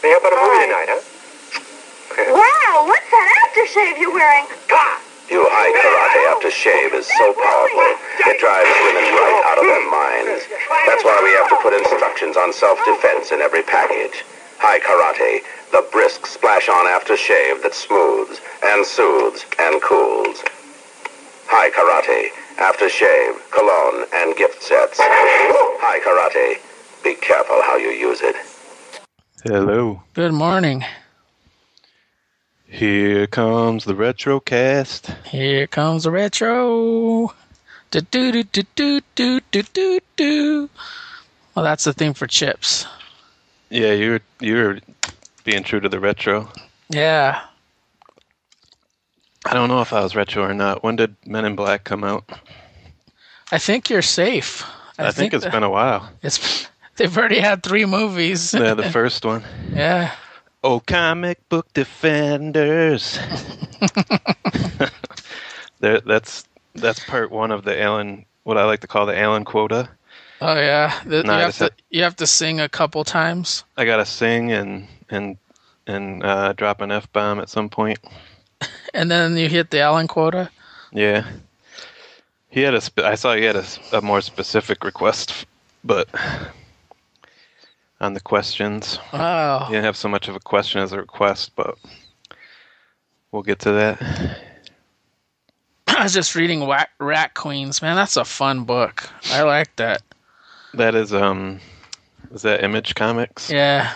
Hey, how about a movie tonight, huh? Wow, what's that aftershave you're wearing? God! New High Karate Aftershave is so powerful, it drives women right out of their minds. That's why we have to put instructions on self-defense in every package. High Karate, the brisk splash-on aftershave that smooths and soothes and cools. High Karate, aftershave, cologne, and gift sets. High Karate, be careful how you use it. Hello. Good morning. Here comes the Retrocast. Here comes the retro. Do do do do do do do do do. Well, that's the thing for Chips. Yeah, you're being true to the retro. Yeah. I don't know if I was retro or not. When did Men in Black come out? I think you're safe. I think it's been a while. They've already had 3 movies. Yeah, the first one. Yeah. Oh, comic book defenders. That's part 1 of the Allen, what I like to call the Allen quota. Oh yeah. No, you have to sing a couple times. I gotta sing and drop an F-bomb at some point. And then you hit the Allen quota. Yeah. I saw he had a more specific request, but on the questions. Oh. He didn't have so much of a question as a request, but we'll get to that. I was just reading Rat Queens. Man, that's a fun book. I like that. That is that Image Comics? Yeah.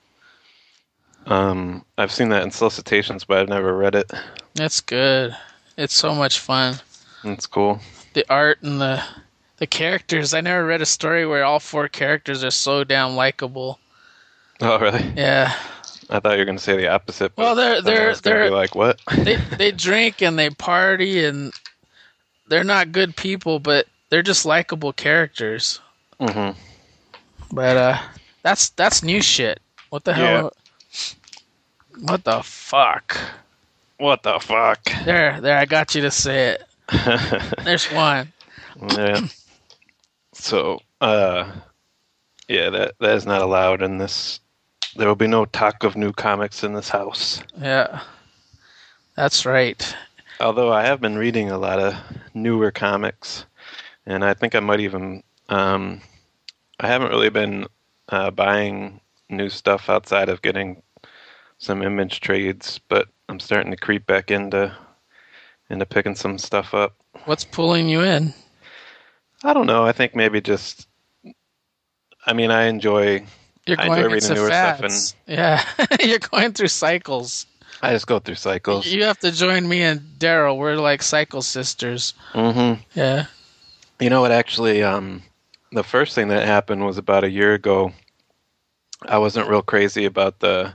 I've seen that in solicitations, but I've never read it. It's good. It's so much fun. It's cool. The art and the characters. I never read a story where all 4 characters are so damn likable. Oh, really? Yeah. I thought you were going to say the opposite. Well, they're like, what? they drink and they party and they're not good people, but they're just likable characters. Mm-hmm. But that's new shit. What the hell? What the fuck? What the fuck? There. I got you to say it. There's one. Yeah. So, that is not allowed in this. There will be no talk of new comics in this house. Yeah. That's right. Although I have been reading a lot of newer comics, and I think I might even. I haven't really been buying new stuff outside of getting some Image trades, but I'm starting to creep back into picking some stuff up. What's pulling you in? I don't know. I think maybe just. I mean, I enjoy reading newer stuff, and yeah, you're going through cycles. I just go through cycles. You have to join me and Daryl. We're like cycle sisters. Mm-hmm. Yeah. You know what? Actually, the first thing that happened was about a year ago. I wasn't real crazy about the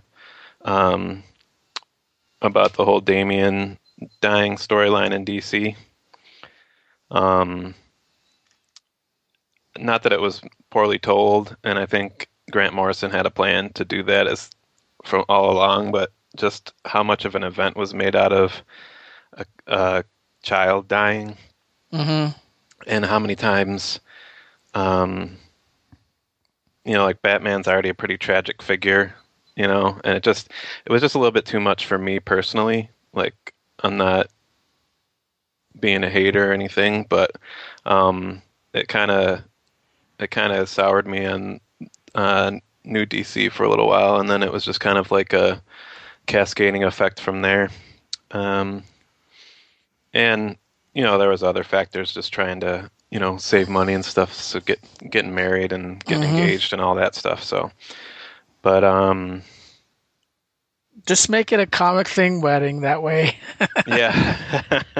whole Damian dying storyline in DC. Not that it was poorly told, and I think Grant Morrison had a plan to do that as from all along, but just how much of an event was made out of a child dying, mm-hmm. and how many times, like Batman's already a pretty tragic figure, and it was just a little bit too much for me personally. Like, I'm not being a hater or anything, but it kind of soured me on new DC for a little while, and then it was just kind of like a cascading effect from there. And there was other factors, just trying to save money and stuff, so getting married and getting mm-hmm. engaged and all that stuff. So, but just make it a comic thing wedding that way. Yeah.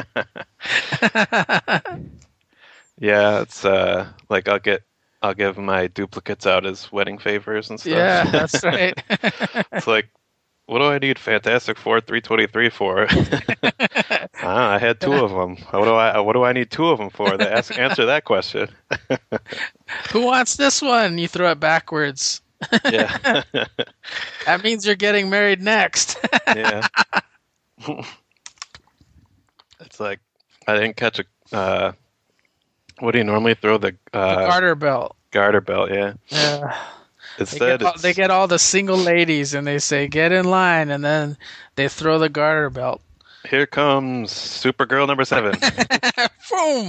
Yeah, it's like I'll give my duplicates out as wedding favors and stuff. Yeah, that's right. It's like, what do I need Fantastic Four 323 for? I had 2 of them. What do I need 2 of them for? Answer that question. Who wants this one? You throw it backwards. Yeah. That means you're getting married next. Yeah. It's like, I didn't catch a. What do you normally throw? The garter belt. Garter belt, yeah. Yeah. Instead, They get all the single ladies and they say, get in line, and then they throw the garter belt. here comes Supergirl number 7. Boom!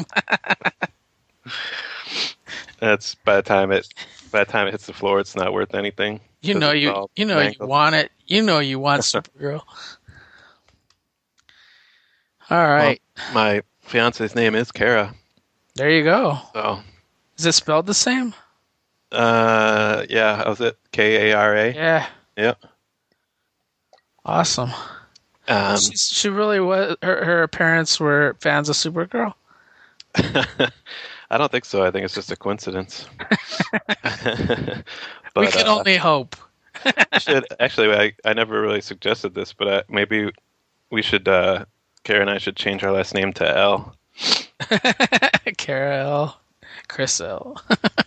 That's by the time it hits the floor, it's not worth anything. You 'Cause know it's you all you mangled. want it. You know you want Supergirl. All right. Well, my fiance's name is Kara, There you go. so Is it spelled the same? yeah, was it Kara? Yeah. Yep. Awesome. She really was. Her parents were fans of Supergirl. I don't think so. I think it's just a coincidence. We But can only hope. should actually, I never really suggested this, but maybe we should. Kara and I should change our last name to L. Carol, Chris L.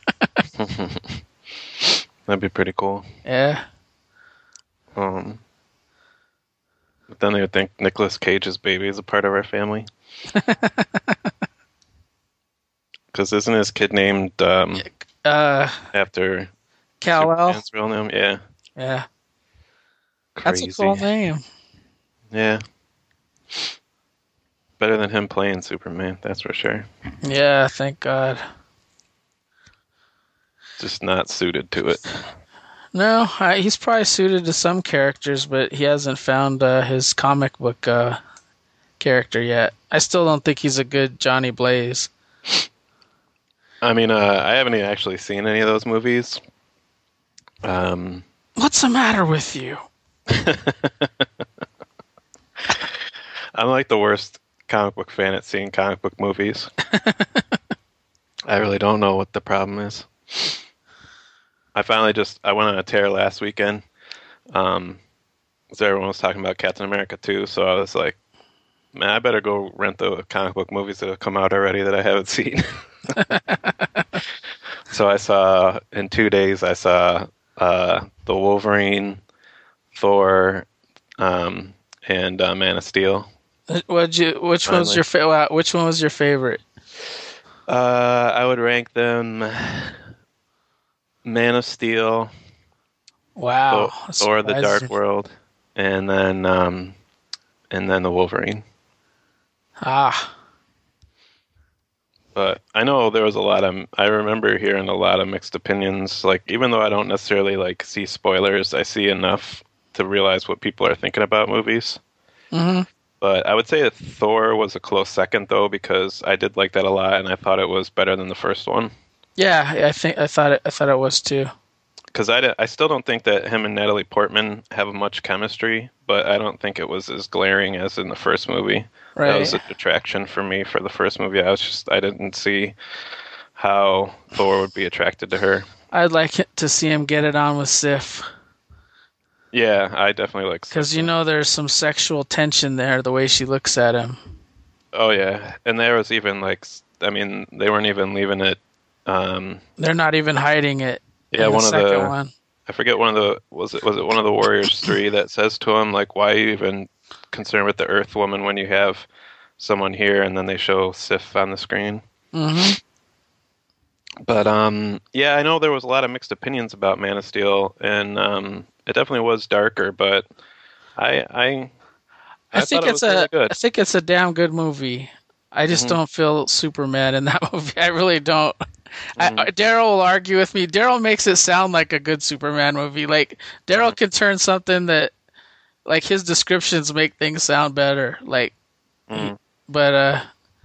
That'd be pretty cool. Yeah. But then they would think Nicolas Cage's baby is a part of our family. Because isn't his kid named after Kal-El. Superman's real name? Yeah. Yeah. Crazy. That's a cool name. Yeah. Better than him playing Superman, that's for sure. Yeah, thank God. Just not suited to it. No, he's probably suited to some characters, but he hasn't found his comic book character yet. I still don't think he's a good Johnny Blaze. I mean, I haven't actually seen any of those movies. What's the matter with you? I'm like the worst comic book fan at seeing comic book movies. I really don't know what the problem is. I went on a tear last weekend. So everyone was talking about Captain America 2, so I was like, man, I better go rent the comic book movies that have come out already that I haven't seen. So in 2 days, I saw the Wolverine, Thor, and Man of Steel. Which one was your favorite? I would rank them Man of Steel, Wow. Thor: The Dark World, and then the Wolverine. Ah. But I know there was I remember hearing a lot of mixed opinions. Like, even though I don't necessarily see spoilers, I see enough to realize what people are thinking about movies. Mm-hmm. But I would say that Thor was a close second, though, because I did like that a lot, and I thought it was better than the first one. Yeah, I thought it was too. Because I still don't think that him and Natalie Portman have much chemistry, but I don't think it was as glaring as in the first movie. Right. That was a detraction for me for the first movie. I didn't see how Thor would be attracted to her. I'd like to see him get it on with Sif. Yeah, I definitely like Sif. Because there's some sexual tension there, the way she looks at him. Oh, yeah. And there was even they weren't even leaving it. They're not even hiding it. Yeah, in the second one. I forget was it one of the Warriors 3 that says to him, like, why are you even concerned with the Earth Woman when you have someone here? And then they show Sif on the screen. Mm-hmm. But yeah, I know there was a lot of mixed opinions about Man of Steel, and it definitely was darker. But I think it was really good. I think it's a damn good movie. I just don't feel Superman in that movie. I really don't. Daryl will argue with me. Daryl makes it sound like a good Superman movie. Like, Daryl can turn something that, like, his descriptions make things sound better. Like, but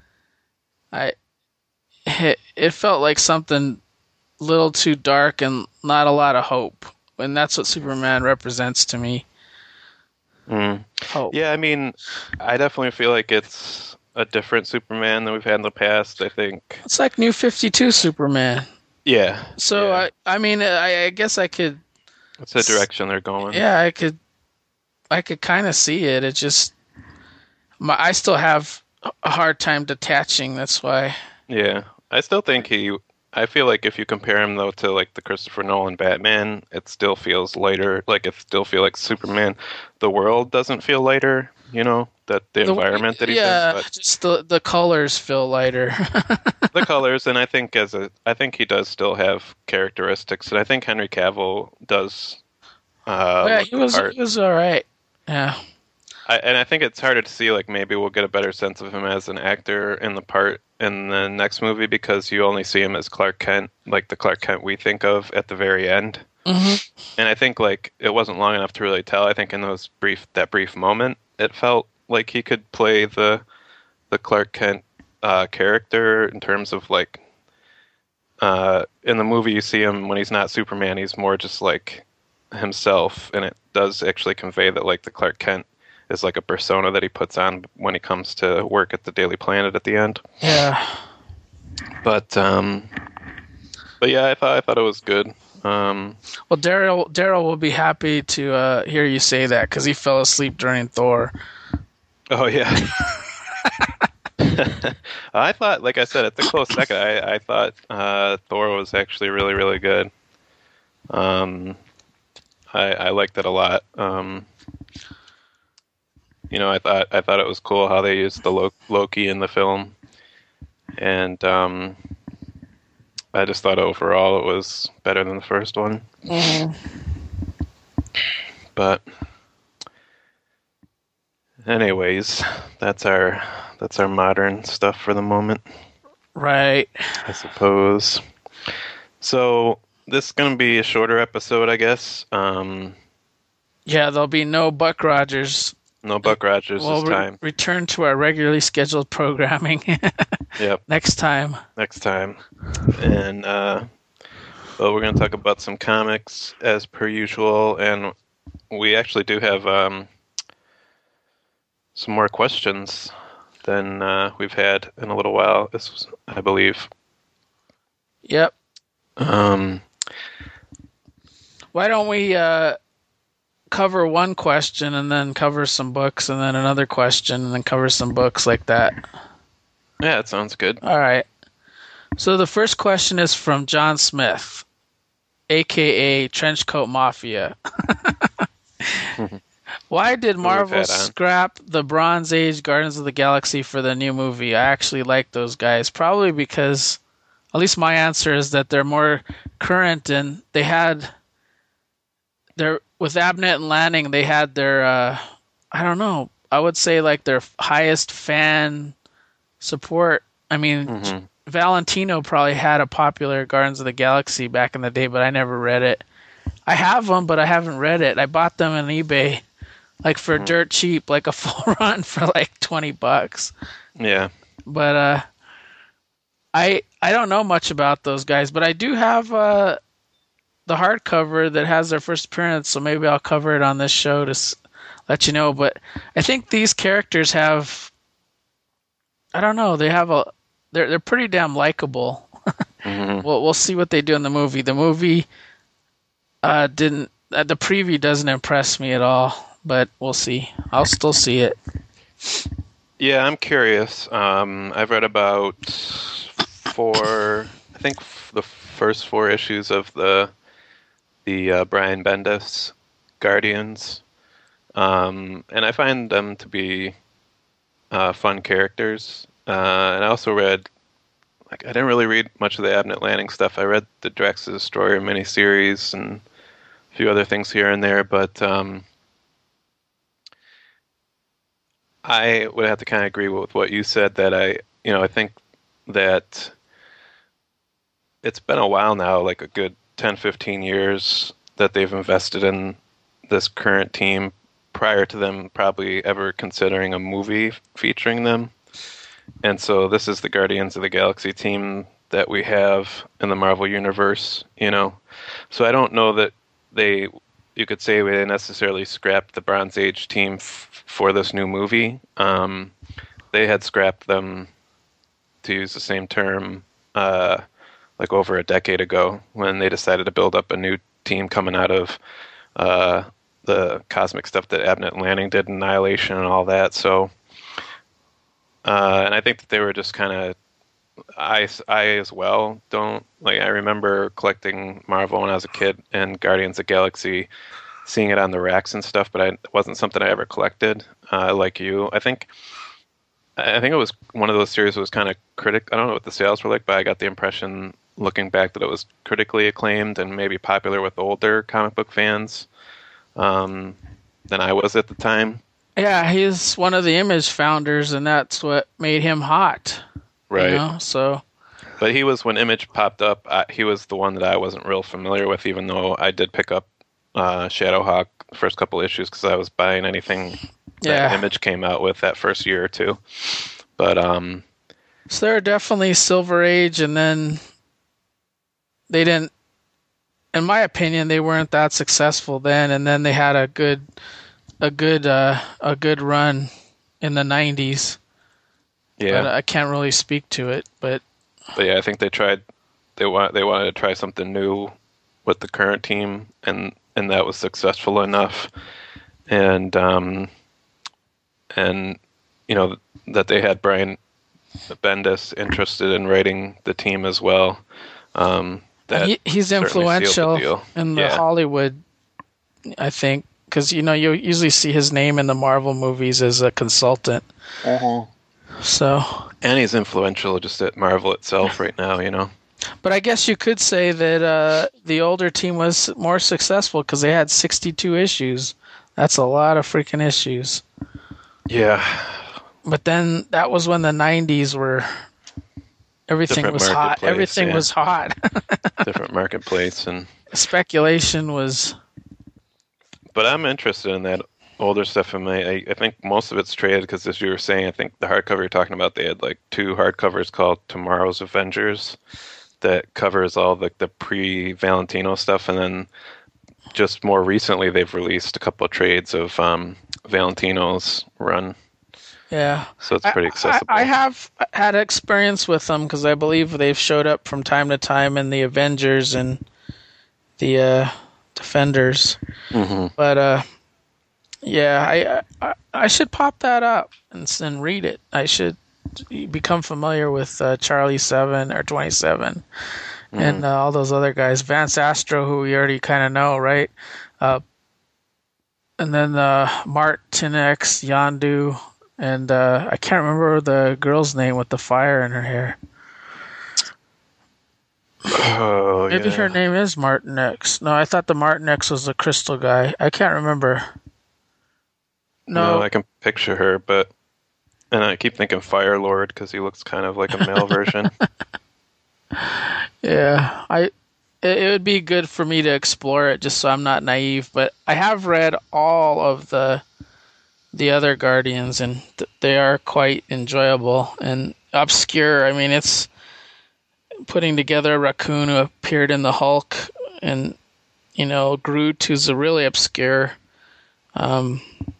it felt like something little too dark and not a lot of hope. And that's what Superman represents to me. Hope. Yeah, I mean, I definitely feel like it's a different Superman than we've had in the past. I think It's like New 52 Superman. Yeah. So, yeah. I guess I could... That's the direction they're going. Yeah, I could kind of see it. It just... I still have a hard time detaching, that's why. Yeah. I still think I feel like if you compare him, though, to, like, the Christopher Nolan Batman, it still feels lighter. Like, it still feels like Superman. The world doesn't feel lighter you know, that the environment that he's in. But just the colors feel lighter. the colors, and I think he does still have characteristics, and I think Henry Cavill does. He was all right. Yeah. I think it's harder to see, like, maybe we'll get a better sense of him as an actor in the next movie, because you only see him as Clark Kent, like the Clark Kent we think of at the very end. Mm-hmm. And I think, like, it wasn't long enough to really tell. I think in that brief moment, it felt like he could play the Clark Kent character in terms of, like, in the movie you see him when he's not Superman, he's more just like himself, and it does actually convey that, like, the Clark Kent is like a persona that he puts on when he comes to work at the Daily Planet at the end. Yeah. But yeah, I thought it was good. Well, Daryl will be happy to hear you say that, because he fell asleep during Thor. Oh yeah. I thought, like I said, at the close second, I thought Thor was actually really, really good. I liked it a lot. You know, I thought it was cool how they used the Loki in the film, and I just thought overall it was better than the first one. Mm-hmm. But anyways, that's our modern stuff for the moment. Right. I suppose. So this is going to be a shorter episode, I guess. Yeah, there'll be no Buck Rogers. No Buck Rogers this time. Return to our regularly scheduled programming. Yep. Next time. And well, we're going to talk about some comics as per usual, and we actually do have some more questions than we've had in a little while. This was, I believe. Yep. Why don't we cover one question and then cover some books, and then another question and then cover some books, like that? Yeah, that sounds good. All right. So the first question is from John Smith, a.k.a. Trenchcoat Mafia. Why did Marvel scrap the Bronze Age Guardians of the Galaxy for the new movie? I actually like those guys. Probably because, at least my answer is that they're more current, and they had with Abnett and Lanning, they had their, I don't know, I would say like their highest fan support. I mean, Valentino probably had a popular Guardians of the Galaxy back in the day, but I never read it. I have them, but I haven't read it. I bought them on eBay, like for dirt cheap, like a full run for like $20. Yeah. But I don't know much about those guys, but I do have the hardcover that has their first appearance, so maybe I'll cover it on this show to let you know. But I think these characters have, I don't know, they're pretty damn likable. We'll see what they do in the movie. The movie the preview doesn't impress me at all, but we'll see. I'll still see it. Yeah, I'm curious. I've read about the first 4 issues of the Brian Bendis Guardians, and I find them to be fun characters. And I also read, like, I didn't really read much of the Abnett Lanning stuff. I read the Drax the Destroyer miniseries and a few other things here and there, but I would have to kind of agree with what you said, that I think that it's been a while now, like a good 10, 15 years, that they've invested in this current team prior to them probably ever considering a movie featuring them. And so this is the Guardians of the Galaxy team that we have in the Marvel Universe, you know. So I don't know that you could say they necessarily scrapped the Bronze Age team for this new movie. They had scrapped them, to use the same term, like over a decade ago, when they decided to build up a new team coming out of the cosmic stuff that Abnett and Lanning did, Annihilation and all that. So, and I think that they were just kind of, I as well don't, like, I remember collecting Marvel when I was a kid, and Guardians of the Galaxy seeing it on the racks and stuff, but it wasn't something I ever collected. Like you, I think it was one of those series that was kind of I don't know what the sales were like, but I got the impression looking back that it was critically acclaimed and maybe popular with older comic book fans than I was at the time. Yeah, he's one of the Image founders, and that's what made him hot. Right. You know, so. But he was, when Image popped up, he was the one that I wasn't real familiar with, even though I did pick up Shadowhawk the first couple issues because I was buying anything that Image came out with that first year or two. But so they're definitely Silver Age, and then they didn't. In my opinion, they weren't that successful then, and then they had a good run in the 90s. Yeah, but I can't really speak to it, but yeah, I think they tried. They wanted to try something new with the current team, and that was successful enough. And you know that they had Brian Bendis interested in writing the team as well. He's influential in the Hollywood, I think, because you usually see his name in the Marvel movies as a consultant. So, and he's influential just at Marvel itself right now, But I guess you could say that the older team was more successful because they had 62 issues. That's a lot of freaking issues. Yeah. But then that was when the 90s were. Everything was hot. Everything was hot. Different marketplace and speculation was. But I'm interested in that older stuff. I think most of it's traded because, as you were saying, I think the hardcover you're talking about, they had like 2 hardcovers called Tomorrow's Avengers that covers all the pre-Valentino stuff, and then just more recently they've released a couple of trades of Valentino's run. Yeah. So it's pretty accessible. I have had experience with them because I believe they've showed up from time to time in the Avengers and the Defenders. Mm-hmm. But yeah, I should pop that up and read it. I should become familiar with Charlie 7 or 27 and all those other guys. Vance Astro, who we already kind of know, right? And then Martin X, Yondu. And I can't remember the girl's name with the fire in her hair. Oh, Maybe her name is Martin X. No, I thought the Martin X was the crystal guy. I can't remember. No, I can picture her, and I keep thinking Fire Lord because he looks kind of like a male version. Yeah, it would be good for me to explore it just so I'm not naive. But I have read all of the other Guardians, and they are quite enjoyable and obscure. I mean, it's putting together a raccoon who appeared in the Hulk, and Groot, who's a really obscure, and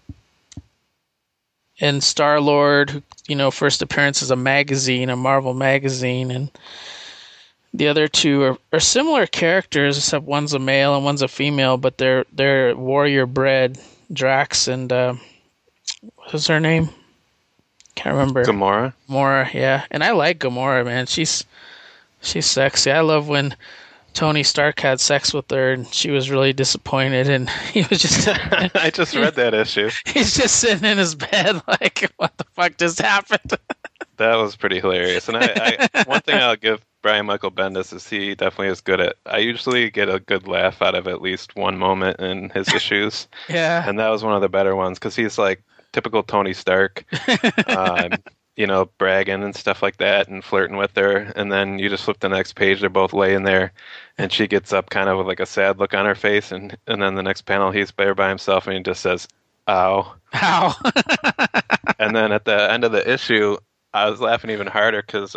Star-Lord, who first appearance is a magazine, a Marvel magazine, and the other 2 are similar characters, except one's a male and one's a female, but they're warrior bred. Drax and what's her name? Can't remember. Gamora, yeah. And I like Gamora, man. She's sexy. I love when Tony Stark had sex with her and she was really disappointed, and he was just I just read that issue. He's just sitting in his bed like, what the fuck just happened? That was pretty hilarious. And I one thing I'll give Brian Michael Bendis is he definitely is good at. I usually get a good laugh out of at least one moment in his issues. Yeah. And that was one of the better ones because he's like typical Tony Stark, bragging and stuff like that and flirting with her. And then you just flip the next page, they're both laying there and she gets up kind of with like a sad look on her face. And then the next panel, he's there by himself and he just says, ow. Ow. And then at the end of the issue, I was laughing even harder because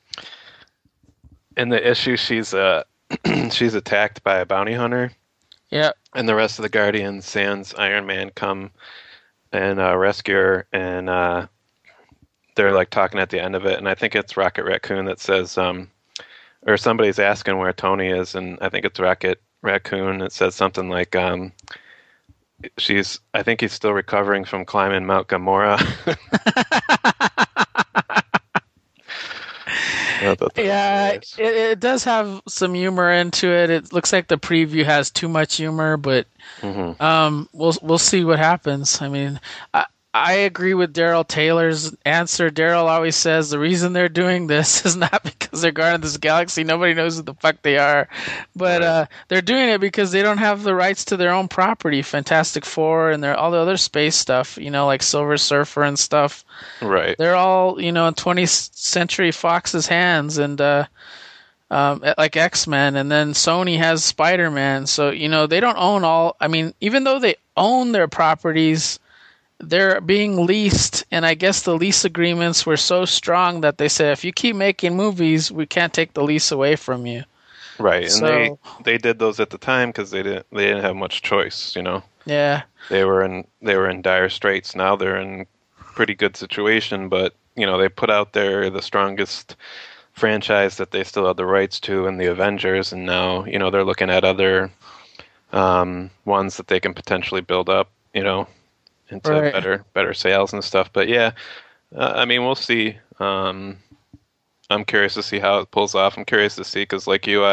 in the issue, she's attacked by a bounty hunter. Yeah. And the rest of the Guardians, sans Iron Man, come and rescue her, and they're like talking at the end of it, and I think it's Rocket Raccoon that says, or somebody's asking where Tony is, and I think it's Rocket Raccoon that says something like, I think he's still recovering from climbing Mount Gamora. I thought that was Yeah, hilarious. it does have some humor into it. It looks like the preview has too much humor, but we'll see what happens. I mean, I agree with Daryl Taylor's answer. Daryl always says the reason they're doing this is not because they're guarding this galaxy. Nobody knows who the fuck they are, but they're doing it because they don't have the rights to their own property, Fantastic Four, and all the other space stuff. Like Silver Surfer and stuff. Right. They're all in 20th Century Fox's hands, and like X-Men, and then Sony has Spider-Man. So they don't own all. I mean, even though they own their properties, they're being leased, and I guess the lease agreements were so strong that they said, if you keep making movies, we can't take the lease away from you. Right, and So- they did those at the time because they didn't have much choice. Yeah, They were in dire straits. Now they're in pretty good situation, but they put out the strongest franchise that they still have the rights to in the Avengers, and now they're looking at other ones that they can potentially build up. Into Right. better sales and stuff. But yeah, I mean, we'll see. I'm curious to see how it pulls off. I'm curious to see because, like you,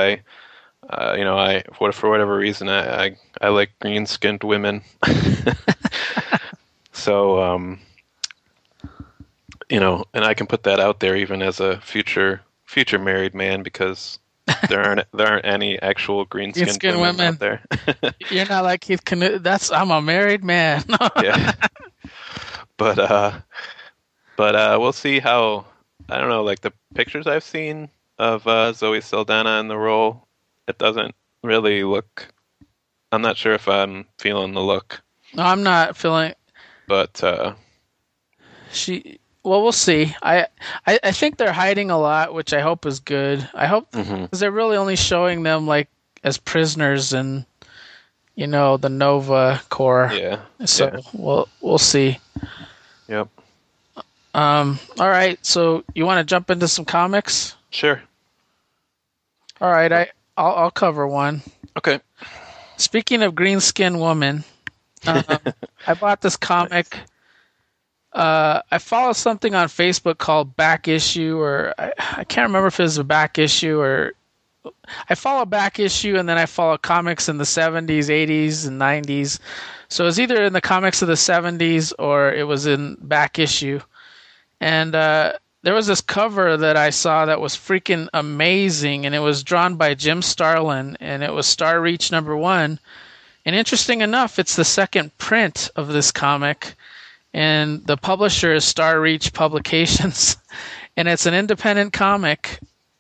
for whatever reason, I like green-skinned women. So, and I can put that out there even as a future married man because there aren't any actual green-skinned Green-skinned women out women. there. You're not like Keith Canute. I'm a married man. Yeah. But we'll see how. I don't know, like the pictures I've seen of Zoe Saldana in the role, it doesn't really look. I'm not sure if I'm feeling the look, No, I'm not feeling. but Well, we'll see. I think they're hiding a lot, which I hope is good. I hope because they're really only showing them like as prisoners in, the Nova Corps. yeah. So Yeah. we'll see. Yep. All right. So you want to jump into some comics? Sure. All right. I'll cover one. Okay. Speaking of green skin woman, I bought this comic. I follow something on Facebook called Back Issue, or I can't remember if it was a Back Issue or I follow Back Issue, and then I follow comics in the 70s, 80s, and 90s. So it was either in the comics of the 70s or it was in Back Issue. And there was this cover that I saw that was freaking amazing, and it was drawn by Jim Starlin, and it was Star Reach #1. And interesting enough, it's the second print of this comic, and the publisher is Star Reach Publications, and it's an independent comic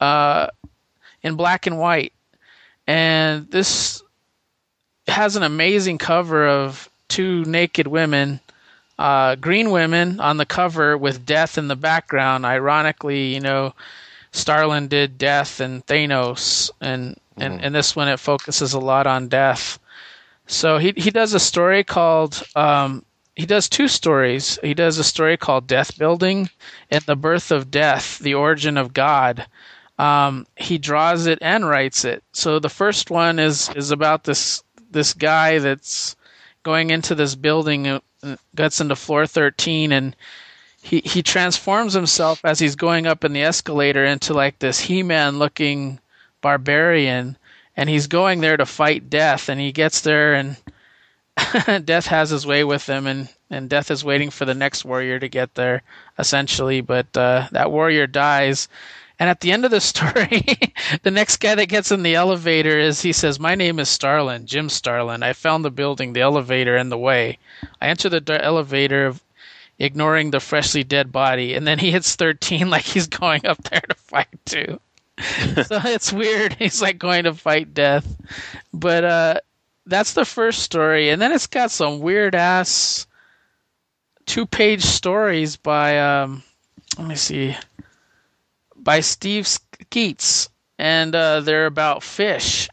in black and white. And this has an amazing cover of two naked women, green women on the cover with Death in the background. Ironically, Starlin did Death and Thanos, and this one it focuses a lot on Death. So he does a story called he does two stories. He does a story called Death Building and The Birth of Death, The Origin of God. He draws it and writes it. So the first one is about this guy that's going into this building, gets into floor 13, and he transforms himself as he's going up in the escalator into like this He-Man looking barbarian, and he's going there to fight Death, and he gets there and Death has his way with him, and Death is waiting for the next warrior to get there, essentially, but that warrior dies. And at the end of the story, the next guy that gets in the elevator he says, "My name is Starlin, Jim Starlin. I found the building, the elevator, and the way. I enter the elevator, ignoring the freshly dead body." And then he hits 13 like he's going up there to fight too. So it's weird. He's like going to fight Death. But that's the first story. And then it's got some weird-ass 2-page stories by, let me see, by Steve Skeets, and they're about fish,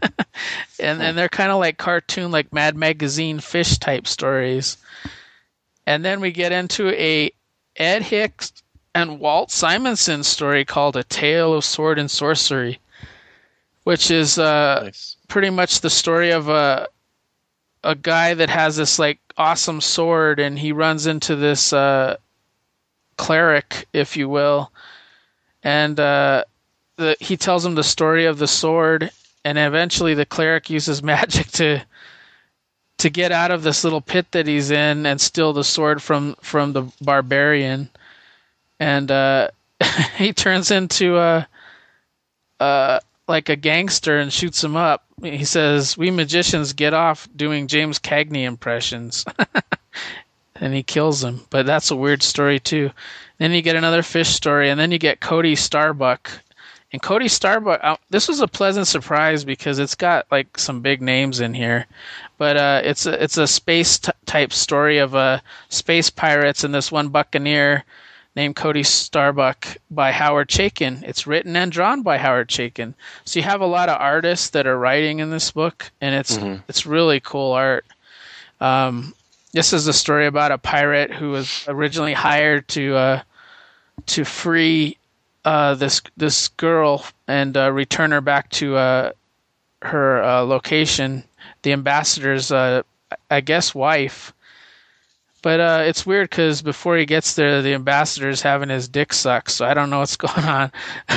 and they're kind of like cartoon, like Mad Magazine fish type stories. And then we get into a Ed Hicks and Walt Simonson story called A Tale of Sword and Sorcery, which is Nice. pretty much the story of a guy that has this like awesome sword, and he runs into this cleric, if you will. and he tells him the story of the sword, and eventually the cleric uses magic to get out of this little pit that he's in and steal the sword from the barbarian, and he turns into like a gangster and shoots him up. He says, "We magicians get off doing James Cagney impressions." And he kills him. But that's a weird story too. Then you get another fish story, and then you get Cody Starbuck. And Cody Starbuck, this was a pleasant surprise because it's got like some big names in here. But it's a space type story of space pirates and this one buccaneer named Cody Starbuck by Howard Chaykin. It's written and drawn by Howard Chaykin. So you have a lot of artists that are writing in this book, and it's really cool art. This is a story about a pirate who was originally hired to free this girl and return her back to her location, the ambassador's, I guess, wife. But it's weird because before he gets there, the ambassador's having his dick sucked, so I don't know what's going on.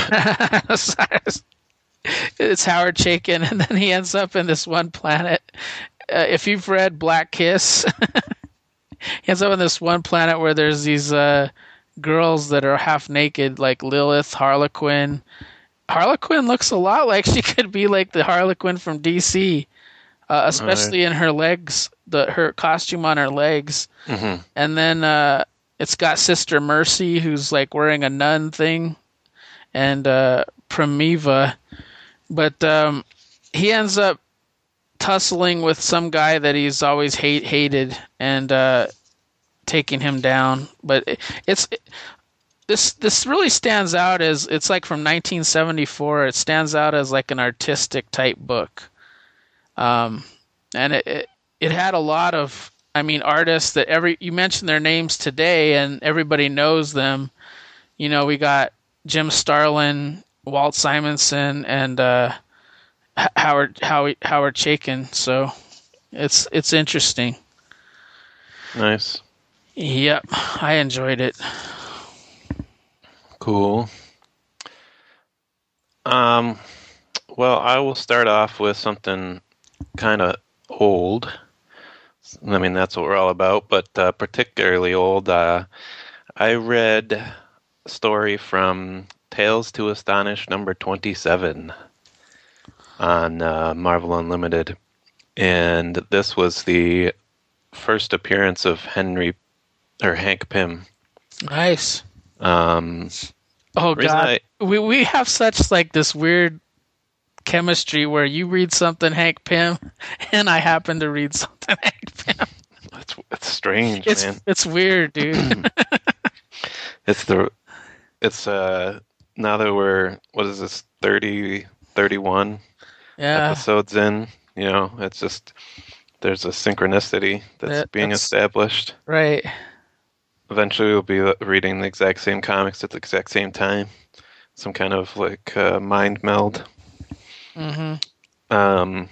It's Howard Chaykin, and then he ends up in this one planet. If you've read Black Kiss, he ends up on this one planet where there's these girls that are half naked, like Lilith, Harlequin. Harlequin looks a lot like she could be like the Harlequin from DC, especially in her legs, her costume on her legs. Mm-hmm. And then it's got Sister Mercy, who's like wearing a nun thing, and Primiva. But he ends up tussling with some guy that he's always hated and taking him down. But this really stands out as, it's like from 1974. It stands out as like an artistic type book, and it had a lot of, I mean, artists that you mentioned their names today and everybody knows them. You know, we got Jim Starlin, Walt Simonson, and Howard Chaykin. So it's interesting. Nice. Yep, I enjoyed it. Cool. Well, I will start off with something kind of old. I mean, that's what we're all about, but particularly old. I read a story from Tales to Astonish number 27 on Marvel Unlimited, and this was the first appearance of Hank Pym. Nice. Oh God, we have such like this weird chemistry where you read something Hank Pym, and I happen to read something Hank Pym. It's strange, man. It's weird, dude. It's now that we're, what is this, 31 episodes in, you know, it's just, there's a synchronicity that's being established. Right. Eventually we'll be reading the exact same comics at the exact same time. Some kind of like mind meld. Mm-hmm.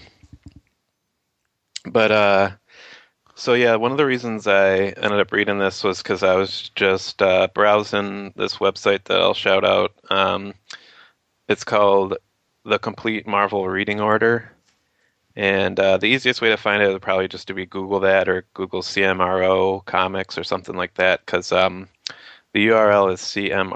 So yeah, one of the reasons I ended up reading this was because I was just browsing this website that I'll shout out. It's called The Complete Marvel Reading Order. And the easiest way to find it would probably just to be Google that, or Google CMRO comics or something like that, because the URL is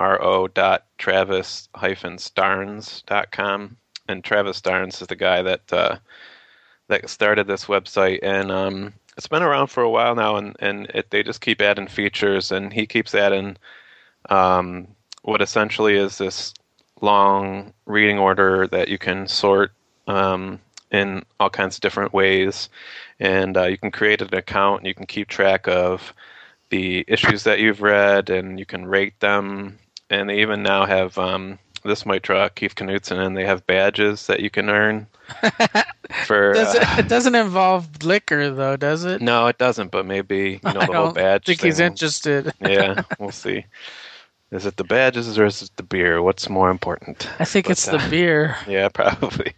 cmro.travis-starnes.com. And Travis Starnes is the guy that started this website, and it's been around for a while now, and they just keep adding features, and he keeps adding what essentially is this long reading order that you can sort in all kinds of different ways, and you can create an account, and you can keep track of the issues that you've read, and you can rate them, and they even now have this might draw Keith Knudsen, and they have badges that you can earn. It doesn't involve liquor, though, does it? No, it doesn't. But maybe the whole badge. I think he's interested. Yeah, we'll see. Is it the badges or is it the beer? What's more important? I think it's the beer. Yeah, probably.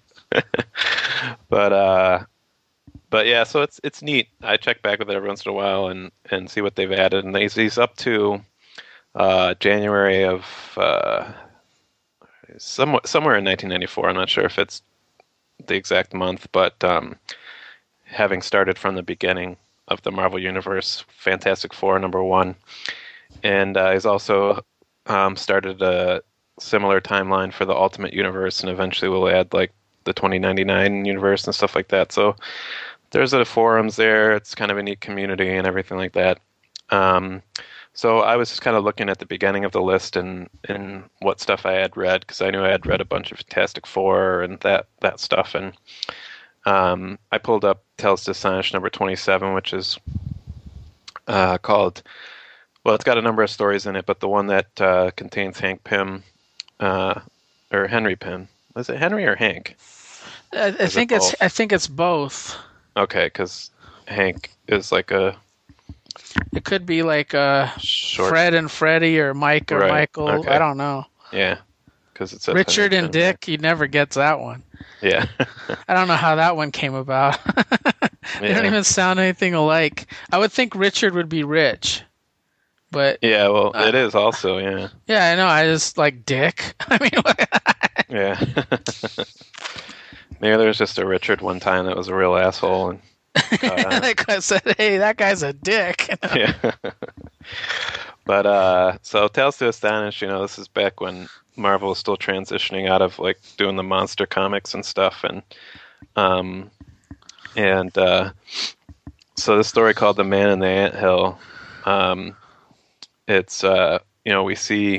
But yeah, so it's neat. I check back with it every once in a while and see what they've added, and he's up to January of somewhere in 1994. I'm not sure if it's the exact month, but having started from the beginning of the Marvel Universe, Fantastic Four #1, and he's also started a similar timeline for the Ultimate Universe, and eventually we'll add like the 2099 universe and stuff like that. So there's the forums there. It's kind of a neat community and everything like that. So I was just kind of looking at the beginning of the list and what stuff I had read, because I knew I had read a bunch of Fantastic Four and that stuff. And I pulled up Tales to Astonish #27, which is called, well, it's got a number of stories in it, but the one that contains Hank Pym, or Henry Pym. Was it Henry or Hank? I think it's both. Okay, because Hank is like it could be like short. Fred and Freddie or Mike or Michael. Okay. I don't know. Yeah, because it's Richard and Dick. He never gets that one. Yeah. I don't know how that one came about. They don't even sound anything alike. I would think Richard would be Rich, but yeah, well, it is also. Yeah. Yeah, I know. I just like Dick. I mean, yeah. Maybe there was just a Richard one time that was a real asshole, and that guy said, "Hey, that guy's a dick." Yeah. But so Tales to Astonish, this is back when Marvel was still transitioning out of like doing the monster comics and stuff, and so this story called The Man in the Anthill, it's we see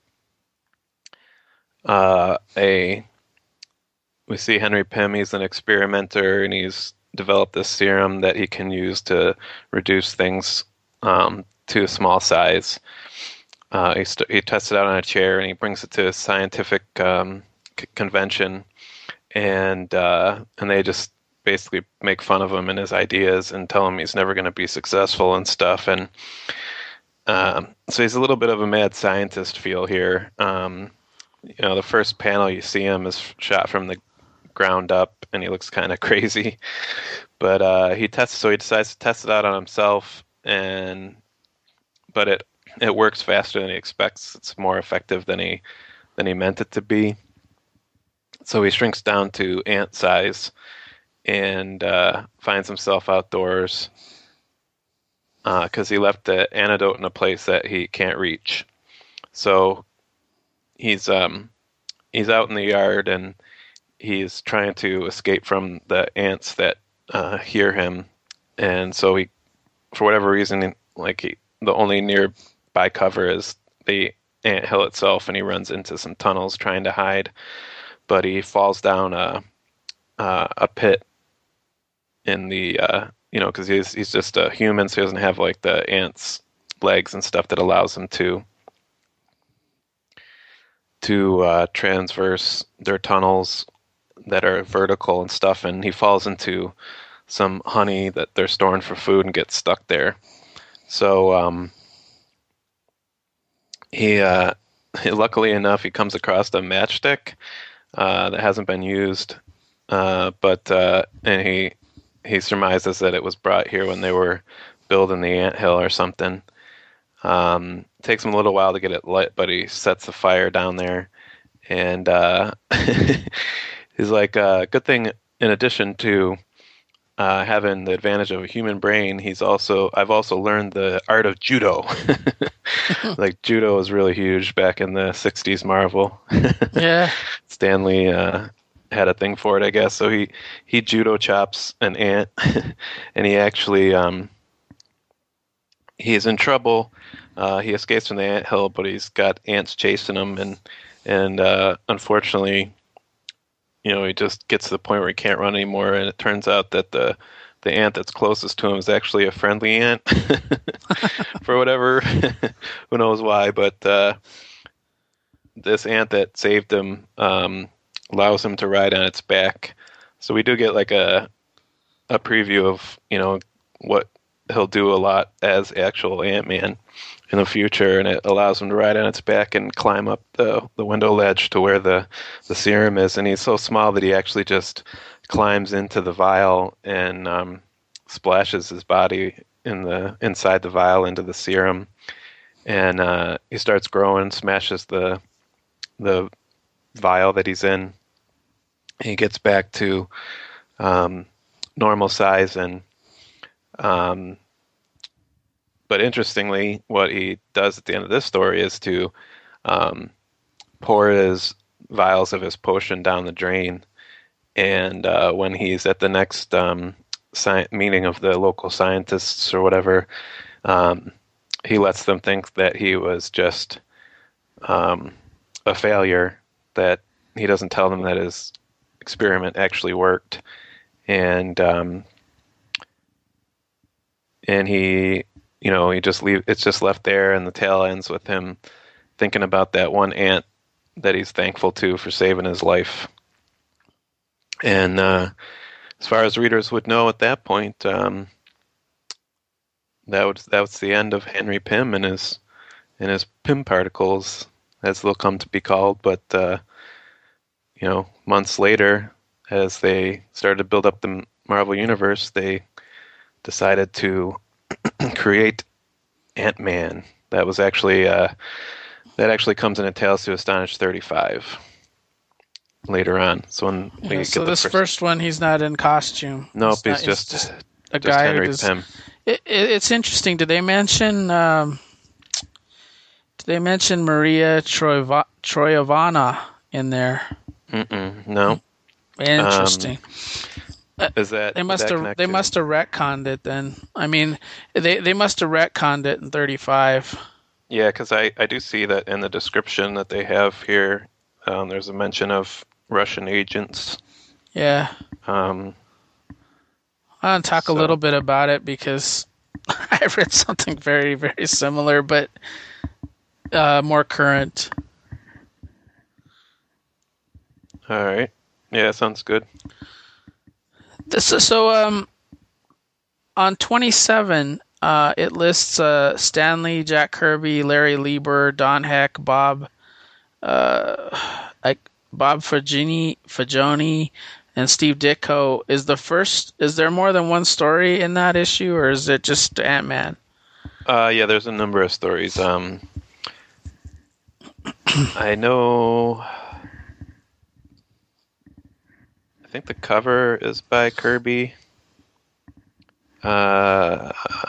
Henry Pym. He's an experimenter, and he's developed this serum that he can use to reduce things to a small size. He tests it out on a chair, and he brings it to a scientific convention, and they just basically make fun of him and his ideas and tell him he's never going to be successful and stuff. And so he's a little bit of a mad scientist feel here. The first panel you see him is shot from the ground up, and he looks kind of crazy. But he decides to test it out on himself, but it works faster than he expects. It's more effective than he meant it to be. So he shrinks down to ant size and finds himself outdoors because he left the antidote in a place that he can't reach. So he's out in the yard, and he's trying to escape from the ants that hear him. And so he, for whatever reason, the only nearby cover is the anthill itself, and he runs into some tunnels trying to hide. But he falls down a pit in the because he's just a human, so he doesn't have like the ants' legs and stuff that allows him to transverse their tunnels that are vertical and stuff, and he falls into some honey that they're storing for food and gets stuck there. So he luckily enough, he comes across a matchstick that hasn't been used, and he surmises that it was brought here when they were building the anthill or something. Takes him a little while to get it lit, but he sets the fire down there, and he's like, good thing, in addition to having the advantage of a human brain, I've also learned the art of judo. Like, judo was really huge back in the 60s Marvel. Yeah. Stan Lee had a thing for it, I guess. So he judo chops an ant, and he actually he's in trouble. He escapes from the anthill, but he's got ants chasing him, and unfortunately, he just gets to the point where he can't run anymore, and it turns out that the ant that's closest to him is actually a friendly ant. For whatever, who knows why, but this ant that saved him allows him to ride on its back. So we do get like a preview of what he'll do a lot as actual Ant-Man in the future, and it allows him to ride on its back and climb up the window ledge to where the serum is. And he's so small that he actually just climbs into the vial and splashes his body inside the vial into the serum, and he starts growing, smashes the vial that he's in. He gets back to normal size, and but interestingly, what he does at the end of this story is to pour his vials of his potion down the drain. And when he's at the next meeting of the local scientists or whatever, he lets them think that he was just a failure, that he doesn't tell them that his experiment actually worked. And he, he it's just left there, and the tale ends with him thinking about that one ant that he's thankful to for saving his life. And as far as readers would know at that point, that was the end of Henry Pym and his Pym particles, as they'll come to be called. But months later, as they started to build up the Marvel Universe, they decided to create Ant-Man. That was actually that actually comes in a Tales to Astonish 35 later on. So when we get so this first one, he's not in costume. Nope, he's just a guy Henry who does. Pym. It's interesting. Did they mention Maria Troyavana in there? No. Interesting. Is that they must have retconned it then? I mean, they must have retconned it in 35. Yeah, because I do see that in the description that they have here. There's a mention of Russian agents. Yeah. I'll talk a little bit about it because I read something very, very similar, but more current. All right. Yeah, sounds good. On 27, it lists Stanley, Jack Kirby, Larry Lieber, Don Heck, Bob Fagioni, and Steve Ditko. Is there more than one story in that issue, or is it just Ant-Man? Yeah, there's a number of stories. I know. I think the cover is by Kirby. I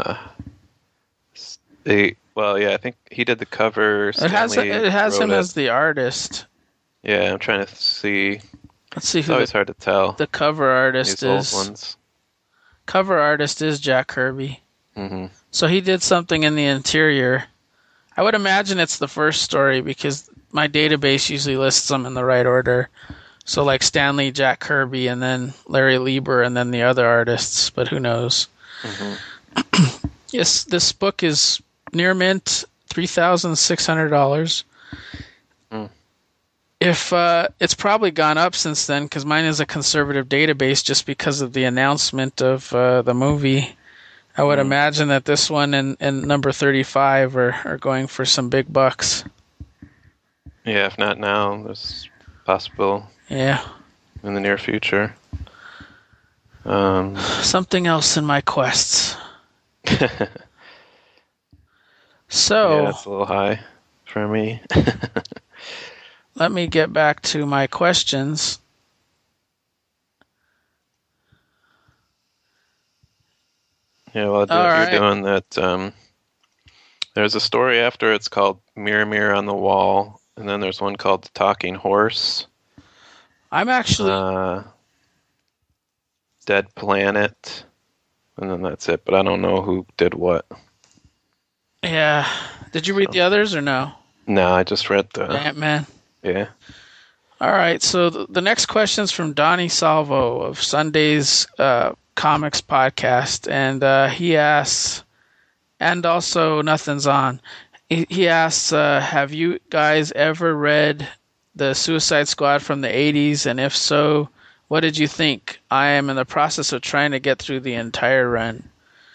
think he did the cover. It has him as the artist. Yeah, I'm trying to see. Let's see it's always hard to tell. The cover artist These old ones. Cover artist is Jack Kirby. Mm-hmm. So he did something in the interior. I would imagine it's the first story because my database usually lists them in the right order. So like Stanley, Jack Kirby, and then Larry Lieber, and then the other artists, but who knows? Mm-hmm. Yes, this book is near mint, $3,600. If it's probably gone up since then, because mine is a conservative database just because of the announcement of the movie. I would imagine that this one and number 35 are going for some big bucks. Yeah, if not now, there's possible. Yeah. In the near future. Something else in my quests. So. Yeah, that's a little high for me. Let me get back to my questions. Yeah, well, you're doing that. There's a story after it's called Mirror, Mirror on the Wall, and then there's one called The Talking Horse. I'm actually... Dead Planet, and then that's it, but I don't know who did what. Yeah. Did you read the others or no? No, I just read the... Ant-Man? Yeah. All right, so the next question is from Donnie Salvo of Sunday's Comics Podcast, and he asks, and also Nothing's On, he asks, have you guys ever read the Suicide Squad from the 80s, and if so, what did you think? I am in the process of trying to get through the entire run.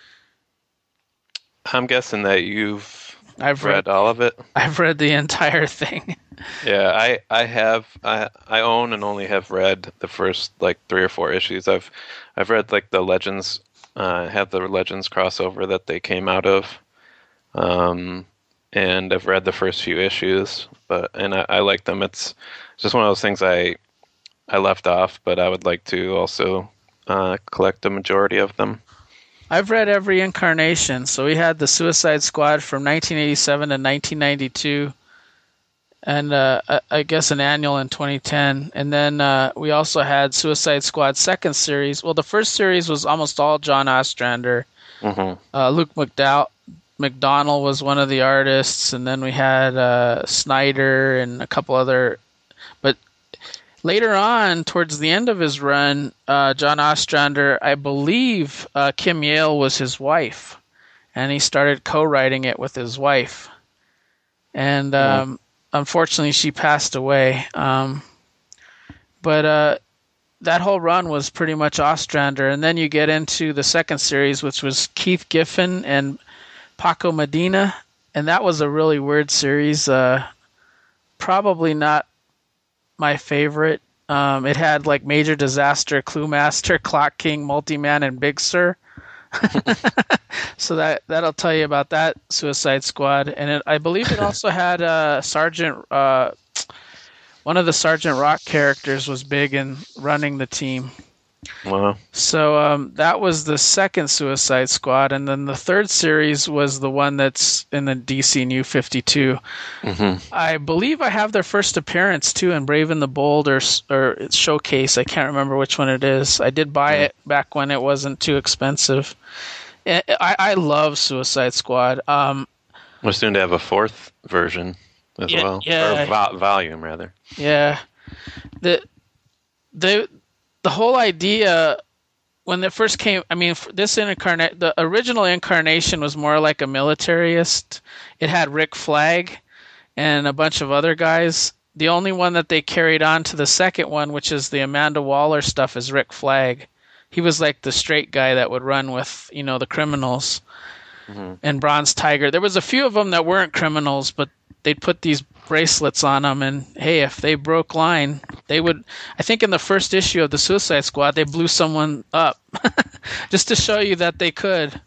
I'm guessing that I've read all of it. I've read the entire thing. Yeah, I own and only have read the first 3 or 4 issues. I've read the Legends, have the Legends crossover that they came out of. and I've read the first few issues, and I like them. It's just one of those things I left off, but I would like to also collect the majority of them. I've read every incarnation. So we had the Suicide Squad from 1987 to 1992, and I guess an annual in 2010. And then we also had Suicide Squad second series. Well, the first series was almost all John Ostrander. Luke McDonnell was one of the artists, and then we had Snyder and a couple other. But later on, towards the end of his run, John Ostrander, I believe Kim Yale was his wife, and he started co-writing it with his wife. And unfortunately, she passed away. But that whole run was pretty much Ostrander. And then you get into the second series, which was Keith Giffen and Paco Medina, and that was a really weird series. Probably not my favorite. It had like Major Disaster, Clue Master, Clock King, Multi-Man, and Big Sur. So that'll tell you about that Suicide Squad. And I believe it also had Sergeant. One of the Sergeant Rock characters was big in running the team. Wow. So that was the second Suicide Squad, and then the third series was the one that's in the DC New 52. I believe I have their first appearance too in Brave and the Bold or Showcase. I can't remember which one it is. I did buy it back when it wasn't too expensive. I love Suicide Squad. We're soon to have a fourth version as well, or volume rather. Yeah, the whole idea when it first came, I mean, the original incarnation was more like a militarist. It had Rick Flag and a bunch of other guys. The only one that they carried on to the second one, which is the Amanda Waller stuff, is Rick Flag. He was like the straight guy that would run with, the criminals. And Bronze Tiger. There was a few of them that weren't criminals, but they'd put these bracelets on them, and hey, if they broke line, they would. I think in the first issue of the Suicide Squad, they blew someone up just to show you that they could.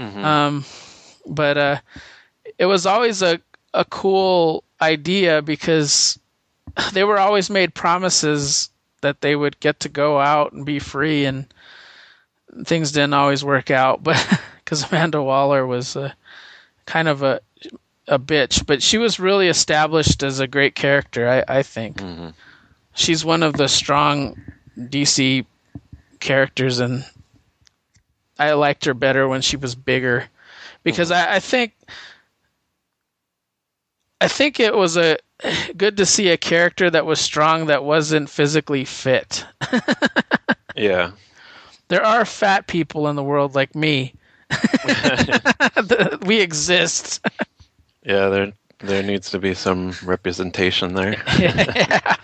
But it was always a cool idea because they were always made promises that they would get to go out and be free, and things didn't always work out. But because Amanda Waller was kind of a bitch, but she was really established as a great character, I think. She's one of the strong DC characters, and I liked her better when she was bigger because I think it was good to see a character that was strong that wasn't physically fit. Yeah. There are fat people in the world like me. We exist. Yeah, there needs to be some representation there. Yeah.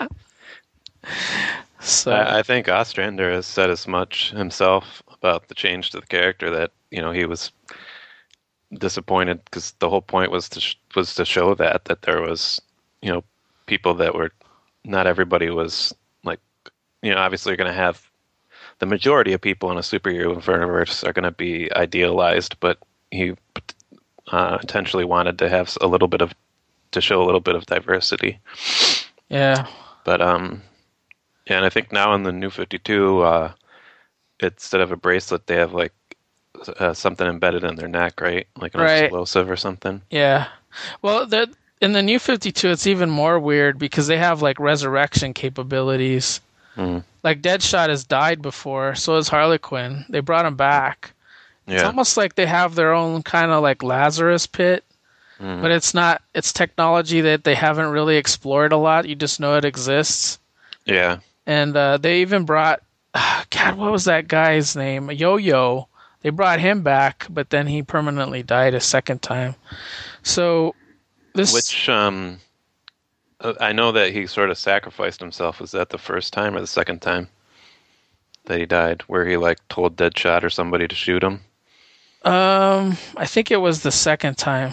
So I think Ostrander has said as much himself about the change to the character that he was disappointed because the whole point was to show that there was people that were not everybody was like obviously you're going to have the majority of people in a superhero universe are going to be idealized, but he intentionally wanted to have to show a little bit of diversity. Yeah. But and I think now in the New 52, instead of a bracelet, they have like something embedded in their neck, right? Like an explosive or something. Yeah. Well, in the New 52, it's even more weird because they have like resurrection capabilities. Like Deadshot has died before, so has Harley Quinn. They brought him back. Yeah. It's almost like they have their own kind of like Lazarus pit, but it's not. It's technology that they haven't really explored a lot. You just know it exists. Yeah. And they even brought, God, what was that guy's name? Yo-Yo. They brought him back, but then he permanently died a second time. So Which I know that he sort of sacrificed himself. Was that the first time or the second time that he died, where he like told Deadshot or somebody to shoot him? I think it was the second time.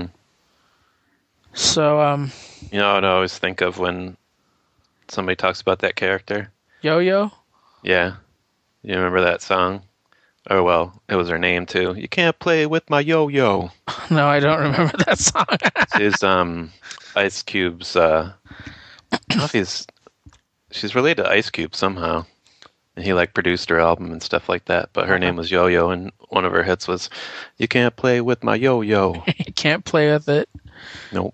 So I always think of when somebody talks about that character. Yo-Yo? Yeah. You remember that song? Oh, well, it was her name, too. You can't play with my yo-yo. No, I don't remember that song. It's Ice Cube's, I don't know if she's related to Ice Cube somehow. And he, like, produced her album and stuff like that. But her name was Yo-Yo, and one of her hits was, you can't play with my yo-yo. You can't play with it. Nope.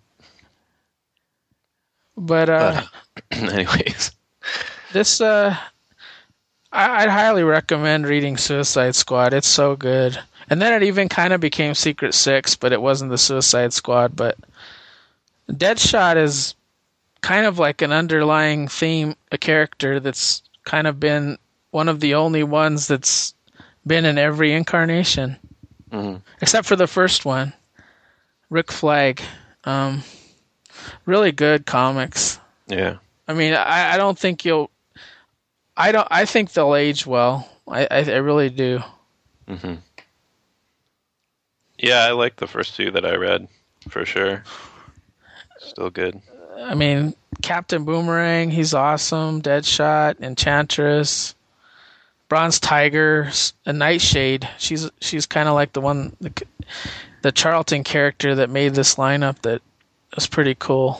But anyways. This, I'd highly recommend reading Suicide Squad. It's so good. And then it even kind of became Secret Six, but it wasn't the Suicide Squad. But Deadshot is kind of like an underlying theme, a character that's kind of been one of the only ones that's been in every incarnation. Mm-hmm. Except for the first one, Rick Flag. Really good comics. Yeah. I mean, I don't think you'll... I think they'll age well. I really do. Mm-hmm. Yeah, I like the first two that I read, for sure. Still good. I mean, Captain Boomerang, he's awesome. Deadshot, Enchantress, Bronze Tiger, and Nightshade. She's kind of like the Charlton character that made this lineup that was pretty cool.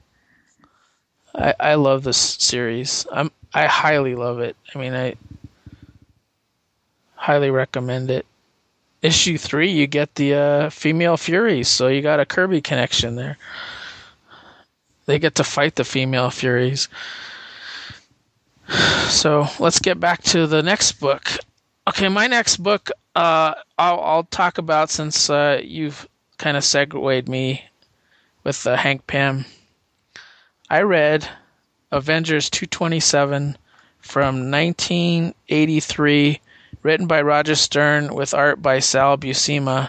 I love this series. I highly love it. I mean, I highly recommend it. Issue 3, you get the female Furies, so you got a Kirby connection there. They get to fight the female Furies. So let's get back to the next book. Okay, my next book I'll talk about since you've kind of segued me with Hank Pym. I read Avengers 227 from 1983, written by Roger Stern with art by Sal Buscema.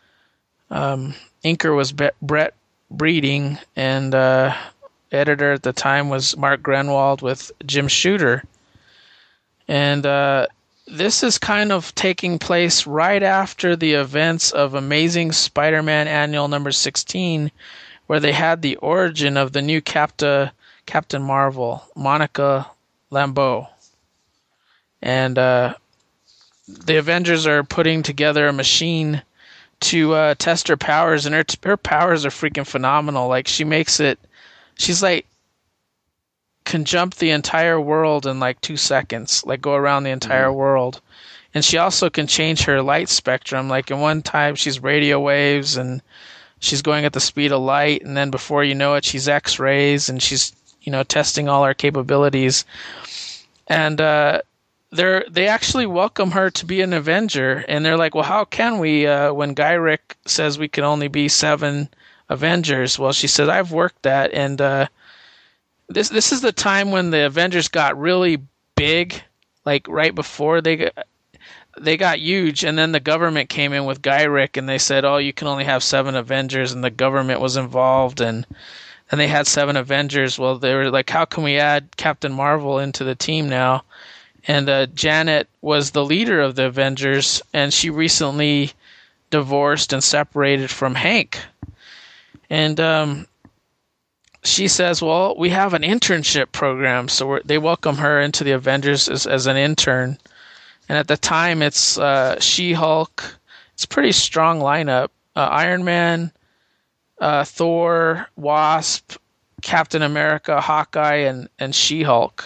Inker was Brett Breeding, and editor at the time was Mark Grenwald with Jim Shooter. And this is kind of taking place right after the events of Amazing Spider-Man Annual number 16, where they had the origin of the new Captain Marvel, Monica Rambeau. And the Avengers are putting together a machine to test her powers, and her powers are freaking phenomenal. Like, she's like, can jump the entire world in like 2 seconds, like go around the entire world. And she also can change her light spectrum. Like, in one time she's radio waves, and she's going at the speed of light, and then before you know it, she's X-rays, and she's, testing all her capabilities. And they actually welcome her to be an Avenger, and they're like, well, how can we, when Gyrich says we can only be 7 Avengers? Well, she said, I've worked that, and this is the time when the Avengers got really big, like right before they got huge, and then the government came in with Gyrich, and they said, oh, you can only have 7 Avengers, and the government was involved, and they had 7 Avengers. Well, they were like, how can we add Captain Marvel into the team now? And Janet was the leader of the Avengers, and she recently divorced and separated from Hank. And she says, well, we have an internship program, so they welcome her into the Avengers as an intern. And at the time, it's She-Hulk. It's a pretty strong lineup. Iron Man, Thor, Wasp, Captain America, Hawkeye, and She-Hulk.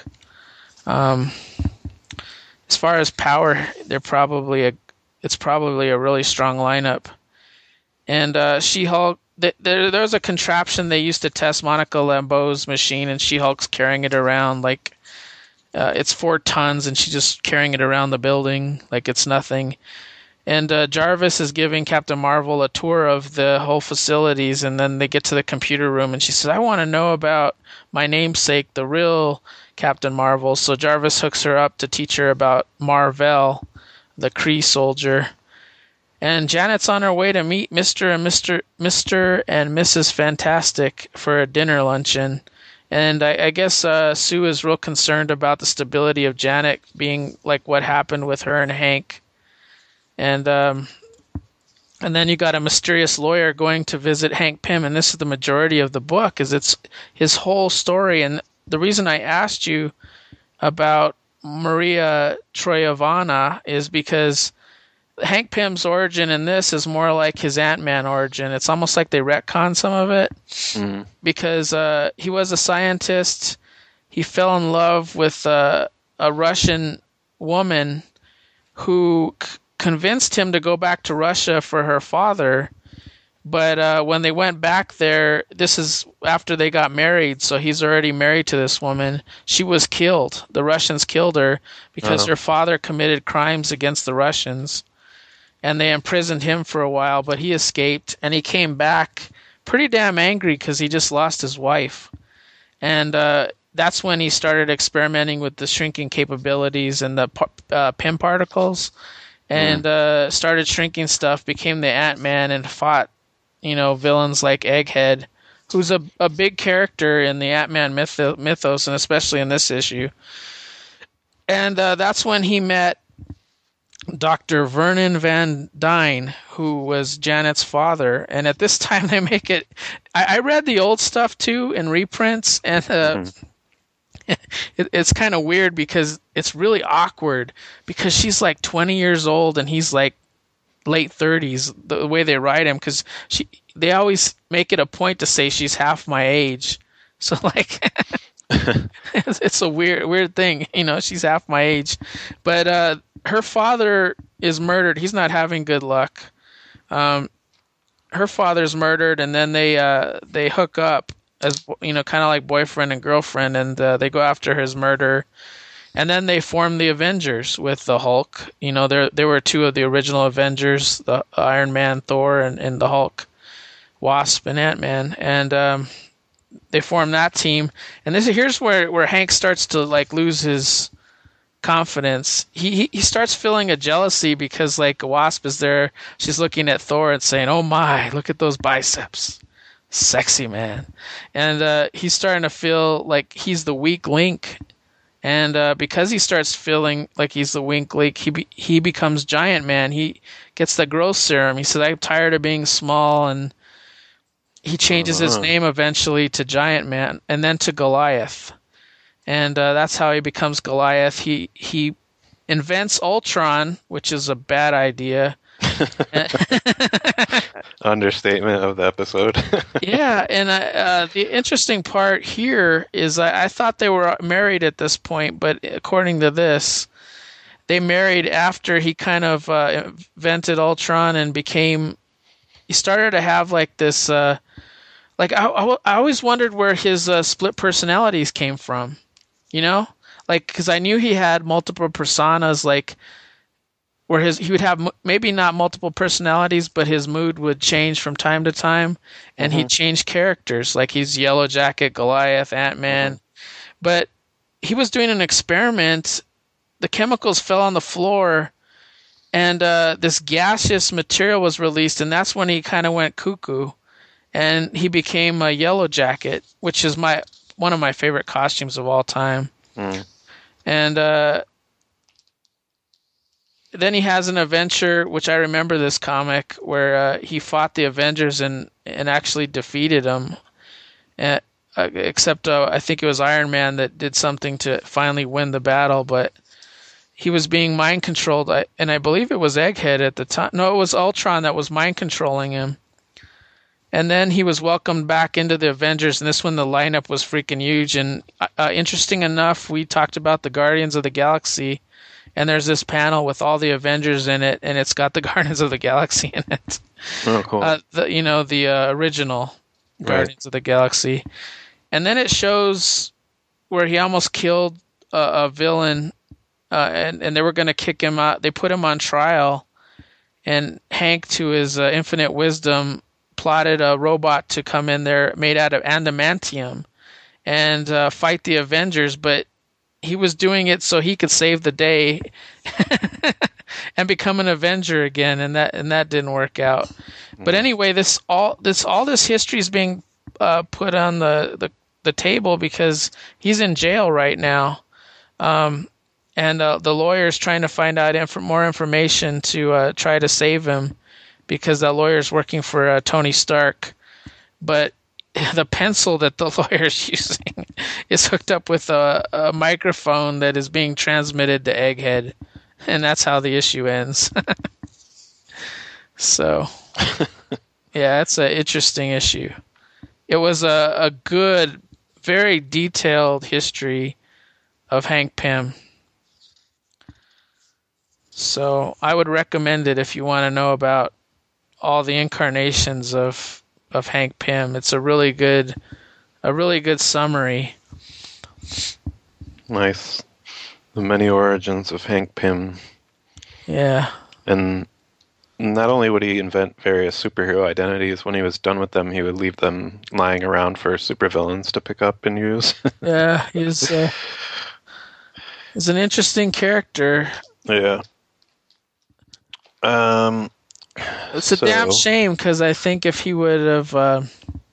As far as power, it's probably a really strong lineup. And She-Hulk, there's a contraption they used to test Monica Rambeau's machine, and She-Hulk's carrying it around like it's 4 tons, and she's just carrying it around the building like it's nothing. And Jarvis is giving Captain Marvel a tour of the whole facilities, and then they get to the computer room, and she says, I want to know about my namesake, the real Captain Marvel. So Jarvis hooks her up to teach her about Mar-Vell, the Kree soldier. And Janet's on her way to meet Mr. and Mrs. Fantastic for a dinner luncheon. And I guess Sue is real concerned about the stability of Janet being like what happened with her and Hank. And then you got a mysterious lawyer going to visit Hank Pym, and this is the majority of the book, is it's his whole story. And the reason I asked you about Maria Troyavana is because Hank Pym's origin in this is more like his Ant-Man origin. It's almost like they retcon some of it because he was a scientist. He fell in love with a Russian woman who convinced him to go back to Russia for her father. But when they went back there, this is after they got married, so he's already married to this woman. She was killed. The Russians killed her because her father committed crimes against the Russians, and they imprisoned him for a while, but he escaped, and he came back pretty damn angry because he just lost his wife. And that's when he started experimenting with the shrinking capabilities and the Pym particles, and started shrinking stuff, became the Ant-Man, and fought villains like Egghead, who's a big character in the Ant-Man mythos, and especially in this issue. And that's when he met Dr. Vernon Van Dyne, who was Janet's father. And at this time, they make it... I read the old stuff, too, in reprints, and it's kind of weird because it's really awkward because she's like 20 years old and he's like late 30s, the way they write him, because they always make it a point to say she's half my age. So like it's a weird thing, she's half my age. But her father is murdered. He's not having good luck. Her father's murdered, and then they hook up as kind of like boyfriend and girlfriend, and they go after his murder. And then they formed the Avengers with the Hulk. There were two of the original Avengers, the Iron Man, Thor, and the Hulk, Wasp, and Ant-Man. And they formed that team. And here's where Hank starts to like lose his confidence. He starts feeling a jealousy because like Wasp is there. She's looking at Thor and saying, "Oh my, look at those biceps. Sexy, man." And he's starting to feel like he's the weak link. And because he starts feeling like he's the weak link, he becomes Giant Man. He gets the growth serum. He said, "I'm tired of being small," and he changes his name eventually to Giant Man, and then to Goliath. And that's how he becomes Goliath. He invents Ultron, which is a bad idea. Understatement of the episode. Yeah, and the interesting part here is I thought they were married at this point, but according to this, they married after he kind of invented Ultron and he started to have like this, like I always wondered where his split personalities came from, like because I knew he had multiple personas, like where he would have maybe not multiple personalities, but his mood would change from time to time, and he'd change characters. Like he's Yellow Jacket, Goliath, Ant-Man. But he was doing an experiment. The chemicals fell on the floor, and this gaseous material was released, and that's when he kind of went cuckoo, and he became a Yellow Jacket, which is one of my favorite costumes of all time. And then he has an adventure, which I remember this comic, where he fought the Avengers and actually defeated them. Except I think it was Iron Man that did something to finally win the battle, but he was being mind controlled, and I believe it was Egghead at the time. No, it was Ultron that was mind controlling him. And then he was welcomed back into the Avengers, and this one the lineup was freaking huge. And interesting enough, we talked about the Guardians of the Galaxy. And there's this panel with all the Avengers in it, and it's got the Guardians of the Galaxy in it. Oh, cool. The original Guardians of the Galaxy. And then it shows where he almost killed a villain, and they were going to kick him out. They put him on trial, and Hank, to his infinite wisdom, plotted a robot to come in there made out of adamantium and fight the Avengers, but he was doing it so he could save the day and become an Avenger again, and that didn't work out. But anyway, all this history is being put on the table because he's in jail right now, and the lawyer's trying to find out more information to try to save him because the lawyer's working for Tony Stark, but the pencil that the lawyer is using is hooked up with a microphone that is being transmitted to Egghead, and that's how the issue ends. So, yeah, it's an interesting issue. It was a good, very detailed history of Hank Pym. So I would recommend it if you want to know about all the incarnations of Hank Pym. It's a really good summary. Nice. The many origins of Hank Pym. Yeah. And not only would he invent various superhero identities, when he was done with them, he would leave them lying around for supervillains to pick up and use. Yeah, he's an interesting character. Yeah. It's a damn shame because I think if he would have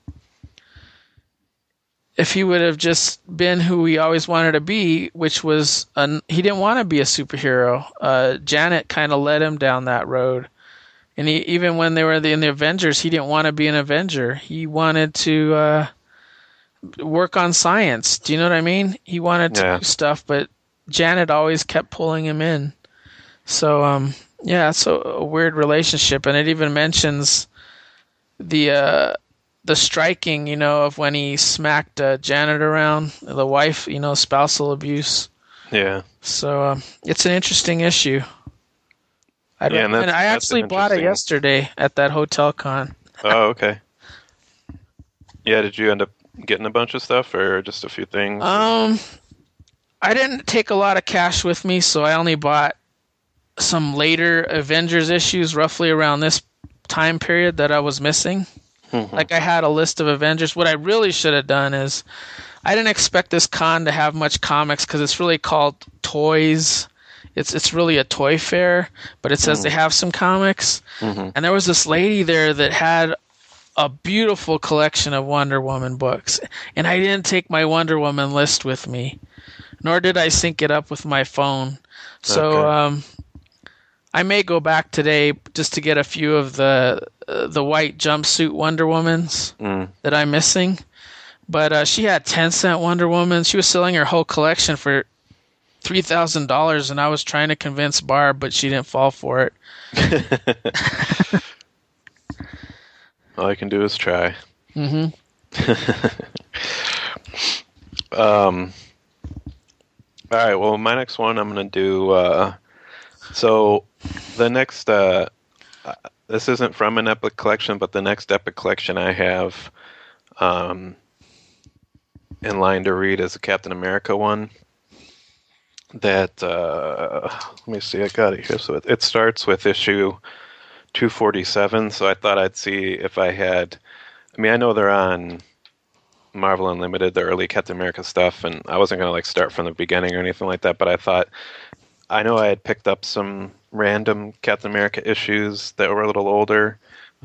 just been who he always wanted to be, which was he didn't want to be a superhero. Janet kind of led him down that road, and even when they were in the Avengers, he didn't want to be an Avenger. He wanted to work on science. Do you know what I mean? He wanted to do stuff, but Janet always kept pulling him in. So yeah, it's a weird relationship, and it even mentions the striking, of when he smacked Janet around, the wife, spousal abuse. Yeah. So it's an interesting issue. I actually bought it yesterday at that hotel con. Oh, okay. Yeah, did you end up getting a bunch of stuff or just a few things? I didn't take a lot of cash with me, so I only bought some later Avengers issues roughly around this time period that I was missing. Mm-hmm. Like I had a list of Avengers. What I really should have done is I didn't expect this con to have much comics because it's really called Toys. It's really a toy fair, but it says they have some comics. Mm-hmm. And there was this lady there that had a beautiful collection of Wonder Woman books. And I didn't take my Wonder Woman list with me, nor did I sync it up with my phone. So I may go back today just to get a few of the white jumpsuit Wonder Womans that I'm missing. But she had 10-cent Wonder Woman. She was selling her whole collection for $3,000, and I was trying to convince Barb, but she didn't fall for it. All I can do is try. Mm-hmm. All right, well, my next one I'm going to do... So the next, this isn't from an Epic collection, but the next Epic collection I have in line to read is a Captain America one. That, let me see, I got it here. So it starts with issue 247, so I thought I'd see if I had, I know they're on Marvel Unlimited, the early Captain America stuff, and I wasn't going to start from the beginning or anything like that, but I thought, I know I had picked up some random Captain America issues that were a little older,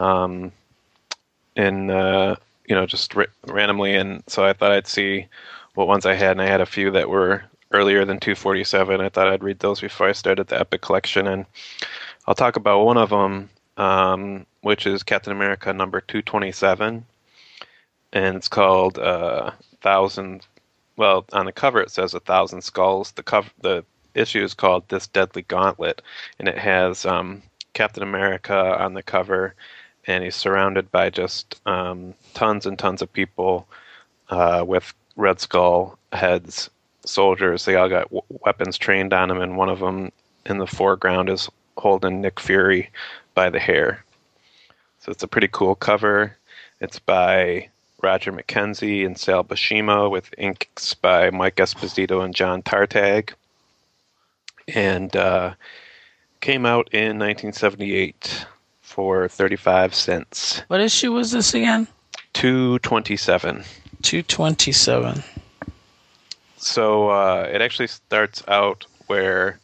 just randomly, and so I thought I'd see what ones I had, and I had a few that were earlier than 247. I thought I'd read those before I started the Epic collection, and I'll talk about one of them, which is Captain America number 227, and it's called 1,000. Well, on the cover it says 1,000 Skulls. The issue is called This Deadly Gauntlet, and it has Captain America on the cover, and he's surrounded by just tons and tons of people with Red Skull heads, soldiers. They all got weapons trained on them, and one of them in the foreground is holding Nick Fury by the hair. So it's a pretty cool cover. It's by Roger McKenzie and Sal Buscema with inks by Mike Esposito and John Tartag. And came out in 1978 for 35 cents. What issue was this again? 227. 227. So it actually starts out where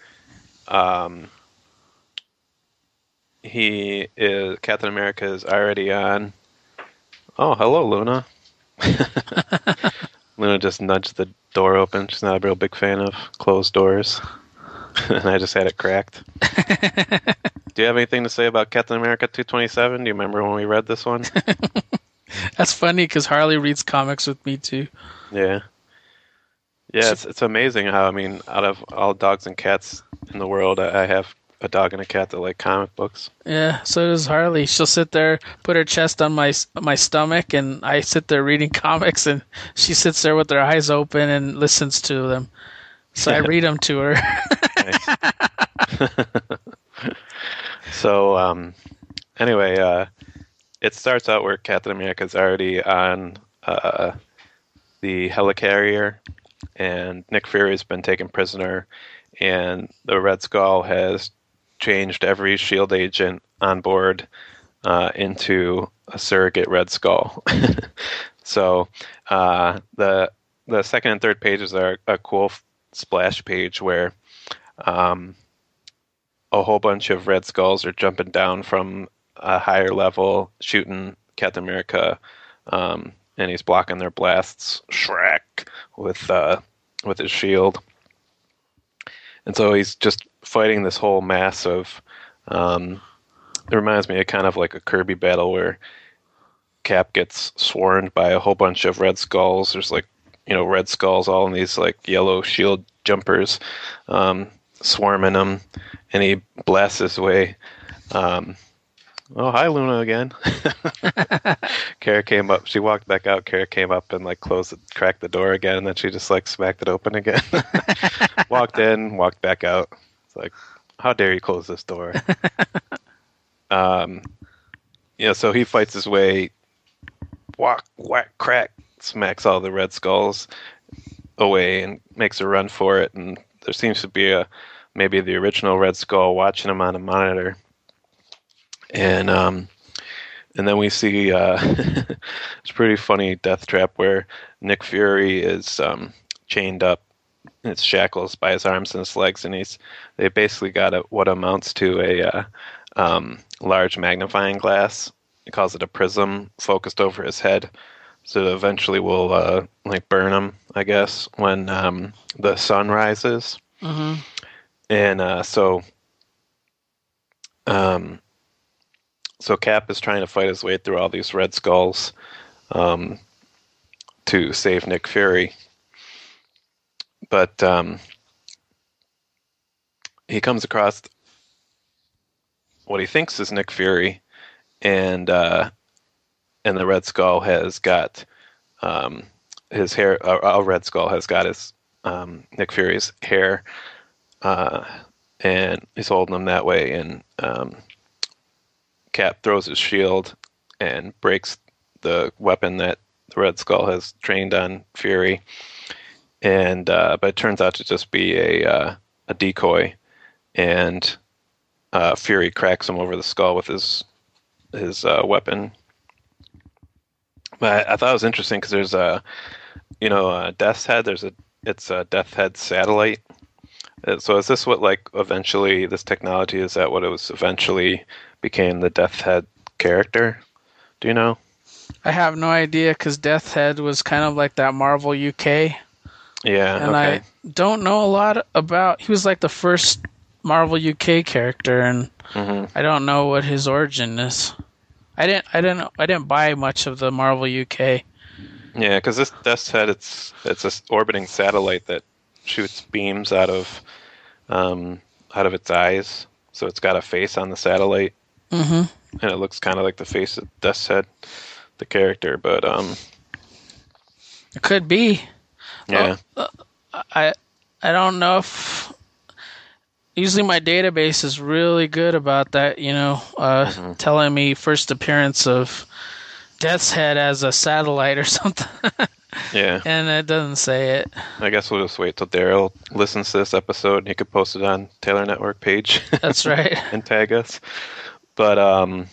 Captain America is already on. Oh, hello, Luna. Luna just nudged the door open. She's not a real big fan of closed doors. And I just had it cracked. Do you have anything to say about Captain America 227? Do you remember when we read this one? That's funny because Harley reads comics with me too. Yeah. Yeah, it's amazing how, out of all dogs and cats in the world, I have a dog and a cat that like comic books. Yeah, so does Harley. She'll sit there, put her chest on my stomach, and I sit there reading comics, and she sits there with her eyes open and listens to them. So I read them to her. So, anyway, it starts out where Captain America's already on the helicarrier, and Nick Fury's been taken prisoner, and the Red Skull has changed every SHIELD agent on board into a surrogate Red Skull. So the second and third pages are a cool splash page where a whole bunch of Red Skulls are jumping down from a higher level, shooting Captain America, and he's blocking their blasts. Shrek with his shield, and so he's just fighting this whole mass of. It reminds me of kind of like a Kirby battle where Cap gets swarmed by a whole bunch of Red Skulls. There's like, Red Skulls all in these like yellow shield jumpers, swarming him, and he blasts his way. Oh, hi, Luna again. Kara came up. She walked back out. Kara came up and like cracked the door again, and then she just like smacked it open again. Walked in, walked back out. It's like, how dare you close this door? So he fights his way. Whack, whack, crack, smacks all the Red Skulls away and makes a run for it. And there seems to be maybe the original Red Skull watching him on a monitor. And then we see it's a pretty funny death trap where Nick Fury is chained up in his shackles by his arms and his legs, and they basically got what amounts to a large magnifying glass. He calls it a prism focused over his head, so it eventually will like burn him, I guess, when the sun rises. Mm-hmm. And so Cap is trying to fight his way through all these Red Skulls to save Nick Fury. But he comes across what he thinks is Nick Fury, and the Red Skull has got his hair. A Red Skull has got his Nick Fury's hair, and he's holding him that way, and Cap throws his shield and breaks the weapon that the Red Skull has trained on Fury, and but it turns out to just be a decoy, and Fury cracks him over the skull with his weapon. But I thought it was interesting because there's Death's Head. It's a Death's Head satellite. So is this what eventually this technology, is that what it was eventually became the Death's Head character? Do you know? I have no idea because Death's Head was kind of like that Marvel UK. Yeah, and okay. I don't know a lot about. He was like the first Marvel UK character, and I don't know what his origin is. I didn't buy much of the Marvel UK. Yeah, because this Death's Head, it's a orbiting satellite that shoots beams out of its eyes. So it's got a face on the satellite, and it looks kind of like the face of Death's Head, the character. But it could be. Yeah. I don't know if. Usually my database is really good about that, telling me first appearance of Death's Head as a satellite or something. Yeah. And it doesn't say it. I guess we'll just wait till Daryl listens to this episode and he could post it on Taylor Network page. That's right. And tag us. But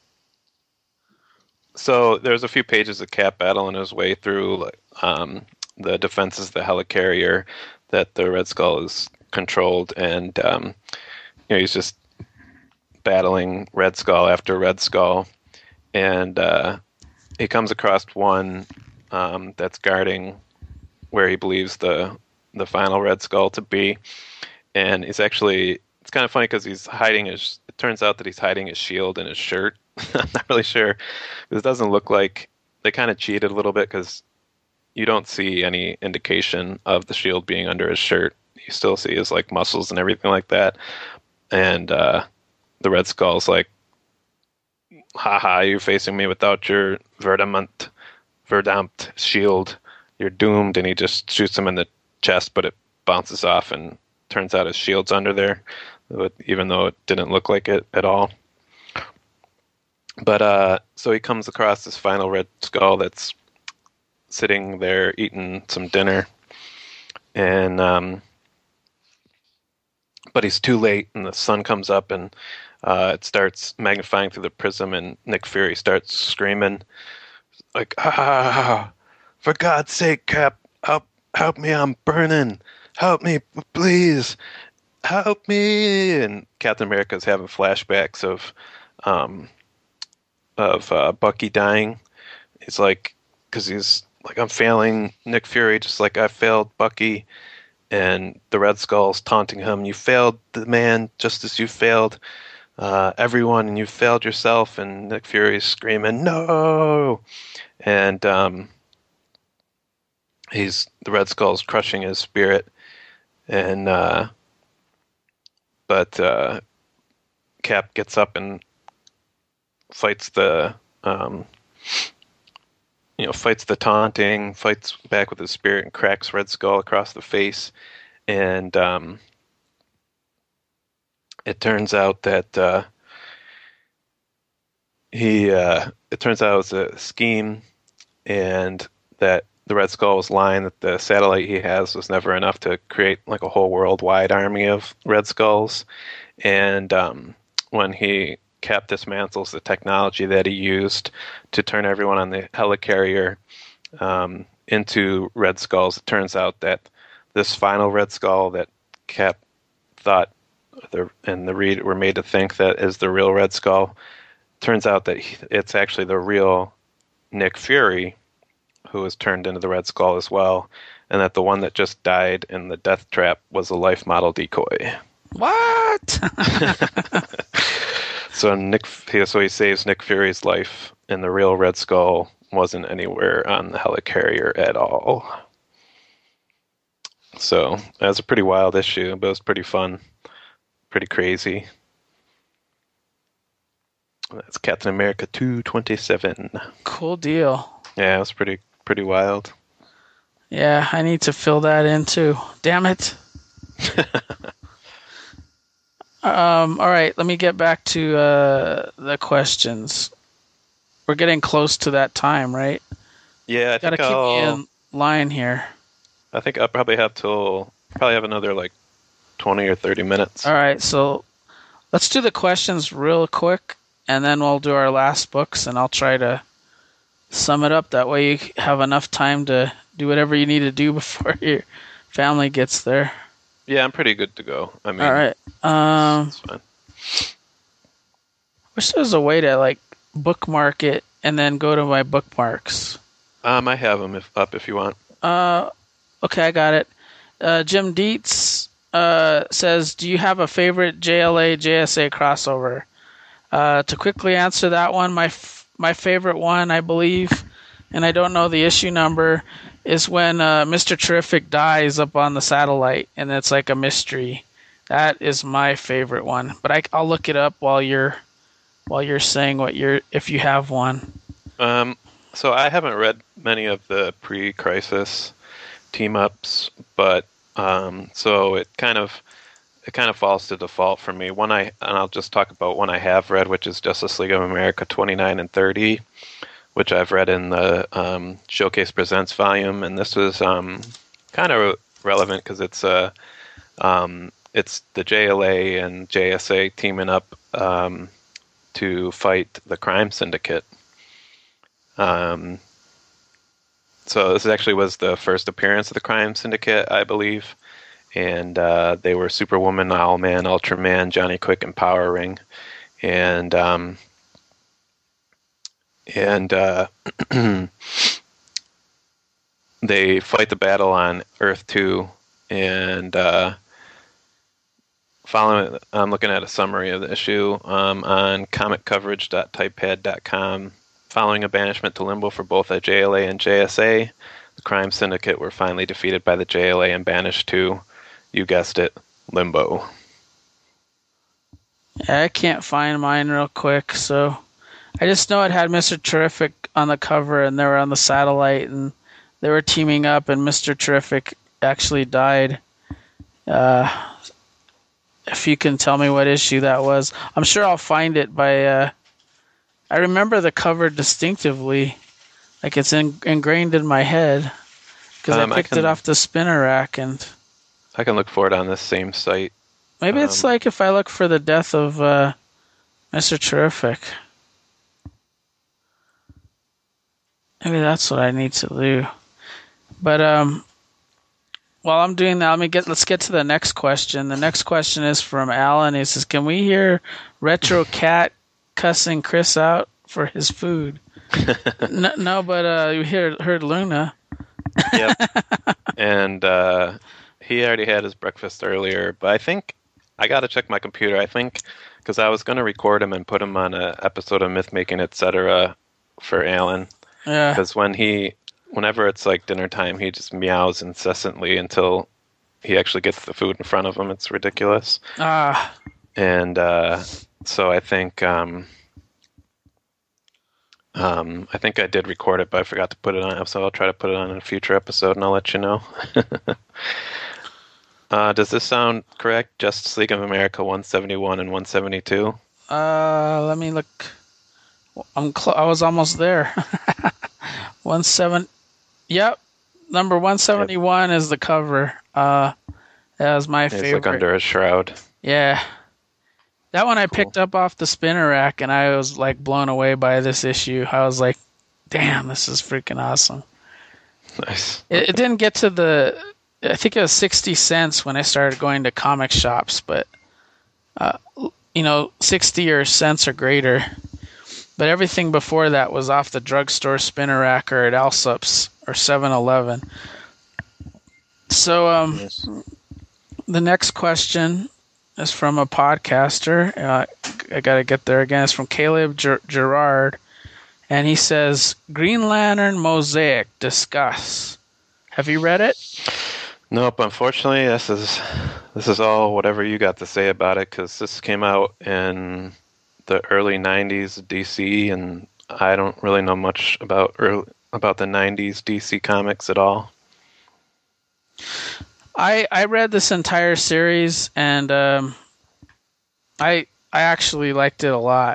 so there's a few pages of Cap battling his way through the defenses of the helicarrier that the Red Skull is controlled, and he's just battling Red Skull after Red Skull, and he comes across one that's guarding where he believes the final Red Skull to be, and it's kind of funny because it turns out that he's hiding his shield in his shirt. I'm not really sure, because it doesn't look like, they kind of cheated a little bit because you don't see any indication of the shield being under his shirt. You still see his muscles and everything like that. And the Red Skull's like, haha, you're facing me without your Verdammt shield. You're doomed. And he just shoots him in the chest, but it bounces off, and turns out his shield's under there, even though it didn't look like it at all. But so he comes across this final Red Skull that's sitting there eating some dinner, and but he's too late, and the sun comes up, and it starts magnifying through the prism, and Nick Fury starts screaming like, "Ah! For God's sake, Cap, help me! I'm burning! Help me, please! Help me!" And Captain America's having flashbacks of Bucky dying. He's like, because he's like, I'm failing Nick Fury just like I failed Bucky. And the Red Skull's taunting him, you failed the man just as you failed everyone, and you failed yourself. And Nick Fury's screaming, no! And the Red Skull's crushing his spirit. And but Cap gets up and fights the fights the taunting, fights back with his spirit, and cracks Red Skull across the face. And it turns out that it turns out it was a scheme, and that the Red Skull was lying, that the satellite he has was never enough to create like a whole worldwide army of Red Skulls. And when Cap dismantles the technology that he used to turn everyone on the helicarrier into Red Skulls, it turns out that this final Red Skull that Cap thought and the Reed were made to think that is the real Red Skull, turns out that it's actually the real Nick Fury who was turned into the Red Skull as well, and that the one that just died in the death trap was a life model decoy. What? So he saves Nick Fury's life, and the real Red Skull wasn't anywhere on the helicarrier at all. So that was a pretty wild issue, but it was pretty fun, pretty crazy. That's Captain America 227. Cool deal. Yeah, it was pretty wild. Yeah, I need to fill that in too. Damn it. All right, let me get back to the questions. We're getting close to that time, right? Yeah, Gotta keep me in line here. I think I'll probably have another like 20 or 30 minutes. All right, so let's do the questions real quick, and then we'll do our last books, and I'll try to sum it up. That way you have enough time to do whatever you need to do before your family gets there. Yeah, I'm pretty good to go. I mean, all right. That's fine. Wish there was a way to like bookmark it and then go to my bookmarks. I have them up if you want. Okay, I got it. Jim Dietz says, do you have a favorite JLA JSA crossover? To quickly answer that one, my favorite one, I believe, and I don't know the issue number, is when Mr. Terrific dies up on the satellite, and it's like a mystery. That is my favorite one. But I'll look it up while you're saying if you have one. So I haven't read many of the pre-Crisis team-ups, but so it kind of falls to default for me. And I'll just talk about one I have read, which is Justice League of America 29 and 30. Which I've read in the Showcase Presents volume, and this was kind of relevant because it's the JLA and JSA teaming up to fight the crime syndicate. So this actually was the first appearance of the crime syndicate, I believe, and they were Superwoman, Owlman, Ultraman, Johnny Quick, and Power Ring, and they fight the battle on Earth 2, and I'm looking at a summary of the issue on comiccoverage.typepad.com. Following a banishment to Limbo for both the JLA and JSA, the crime syndicate were finally defeated by the JLA and banished to, you guessed it, Limbo. I can't find mine real quick, so I just know it had Mr. Terrific on the cover, and they were on the satellite, and they were teaming up, and Mr. Terrific actually died. If you can tell me what issue that was, I'm sure I'll find it by. I remember the cover distinctively, like it's ingrained in my head, because I picked it off the spinner rack, and I can look for it on this same site. maybe it's like if I look for the death of Mr. Terrific. Maybe that's what I need to do. But while I'm doing that, let's get to the next question. The next question is from Alan. He says, "Can we hear Retro Cat cussing Chris out for his food?" No, but you heard Luna. Yep. And he already had his breakfast earlier, but I think I got to check my computer. I think because I was going to record him and put him on an episode of Myth Making, etc. for Alan. Yeah. Because whenever it's like dinner time, he just meows incessantly until he actually gets the food in front of him. It's ridiculous. And so I think I did record it, but I forgot to put it on. So I'll try to put it on in a future episode, and I'll let you know. Does this sound correct? Justice League of America 171 and 172? Let me look. I was almost there. 17. Yep. Number 171 is the cover. That was my favorite. It's like under a shroud. Yeah. That one I picked up off the spinner rack, and I was like blown away by this issue. I was like, damn, this is freaking awesome. Nice. It didn't get to I think it was 60 cents when I started going to comic shops, but 60 or cents or greater. But everything before that was off the drugstore spinner rack or at Alsop's or 7-Eleven. So Yes. The next question is from a podcaster. I got to get there again. It's from Caleb Gerard. And he says, Green Lantern Mosaic, discuss. Have you read it? Nope, unfortunately, this is all whatever you got to say about it, because this came out in the early 90s DC, and I don't really know much about the 90s DC comics at all. I read this entire series, and I actually liked it a lot.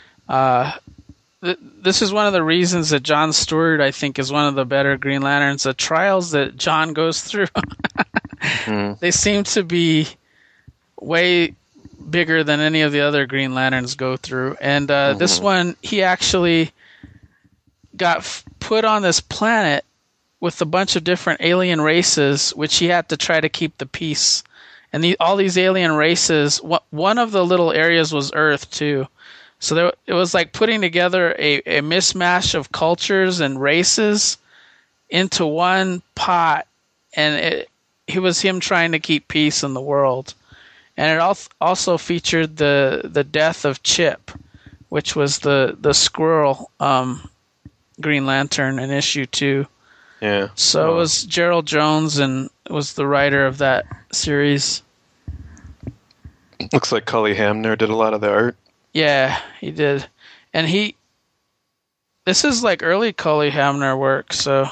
This is one of the reasons that John Stewart, I think, is one of the better Green Lanterns. The trials that John goes through, they seem to be way bigger than any of the other Green Lanterns go through. And this one, he actually got put on this planet with a bunch of different alien races, which he had to try to keep the peace. And all these alien races, one of the little areas was Earth, too. So it was like putting together a mismatch of cultures and races into one pot, and it was him trying to keep peace in the world. And it also featured the death of Chip, which was the squirrel Green Lantern in issue 2. Yeah. So it was Gerald Jones, and was the writer of that series. Looks like Cully Hamner did a lot of the art. Yeah, he did. And this is like early Cully Hamner work, so.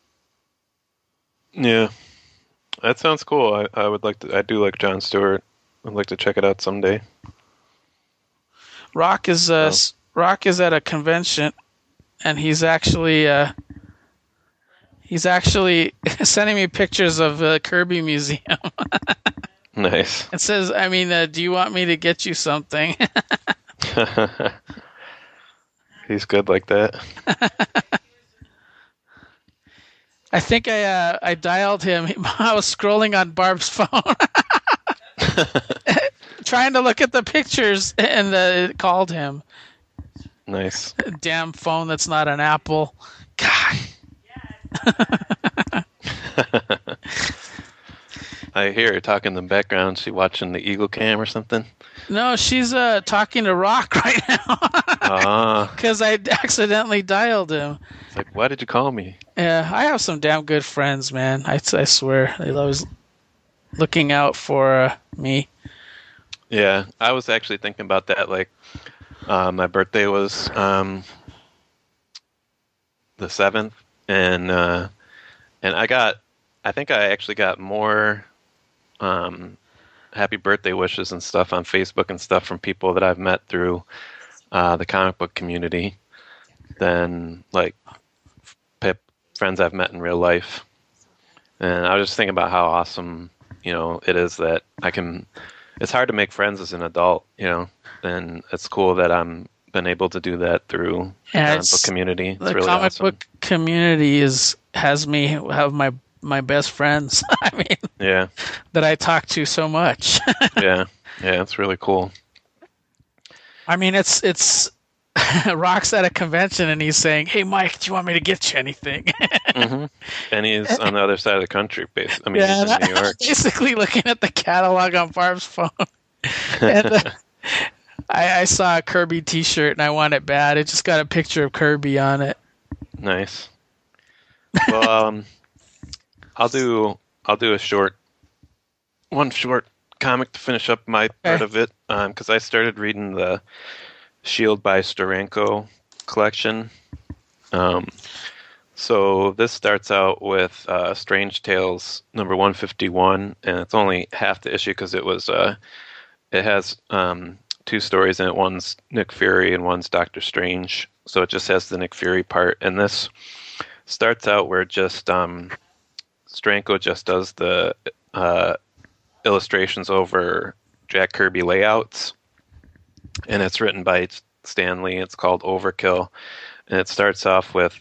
Yeah. That sounds cool. I do like John Stewart. I'd like to check it out someday. Rock is at a convention, and he's actually sending me pictures of the Kirby Museum. Nice. It says, do you want me to get you something? He's good like that. I think I dialed him. I was scrolling on Barb's phone, trying to look at the pictures, and it called him. Nice. Damn phone that's not an Apple. God. I hear her talking in the background. She watching the Eagle Cam or something? No, she's talking to Rock right now. Because I accidentally dialed him. It's like, why did you call me? Yeah, I have some damn good friends, man. I swear. They're always looking out for me. Yeah, I was actually thinking about that. Like, my birthday was the 7th, and I think I actually got more um, happy birthday wishes and stuff on Facebook and stuff from people that I've met through the comic book community than like pip friends I've met in real life. And I was just thinking about how awesome, it is that I can. It's hard to make friends as an adult, and it's cool that I'm been able to do that through the Yeah, comic book community. It's the really comic awesome. book community has me have my best friends. I mean, Yeah, that I talk to so much. yeah, yeah. It's really cool. I mean, it's Rock's at a convention and he's saying, "Hey, Mike, do you want me to get you anything?" hmm And he's on the other side of the country. I mean, Yeah, he's in New York. basically looking at the catalog on Barb's phone. And I saw a Kirby T-shirt and I want it bad. It just got a picture of Kirby on it. Nice. Well, I'll do one short comic to finish up my part of it, because I started reading the Shield by Steranko collection. So this starts out with Strange Tales number 151, and it's only half the issue because it has 2 stories in it. One's Nick Fury and one's Doctor Strange. So it just has the Nick Fury part, and this starts out where just Steranko just does the illustrations over Jack Kirby layouts, and it's written by Stan Lee. It's called Overkill, and it starts off with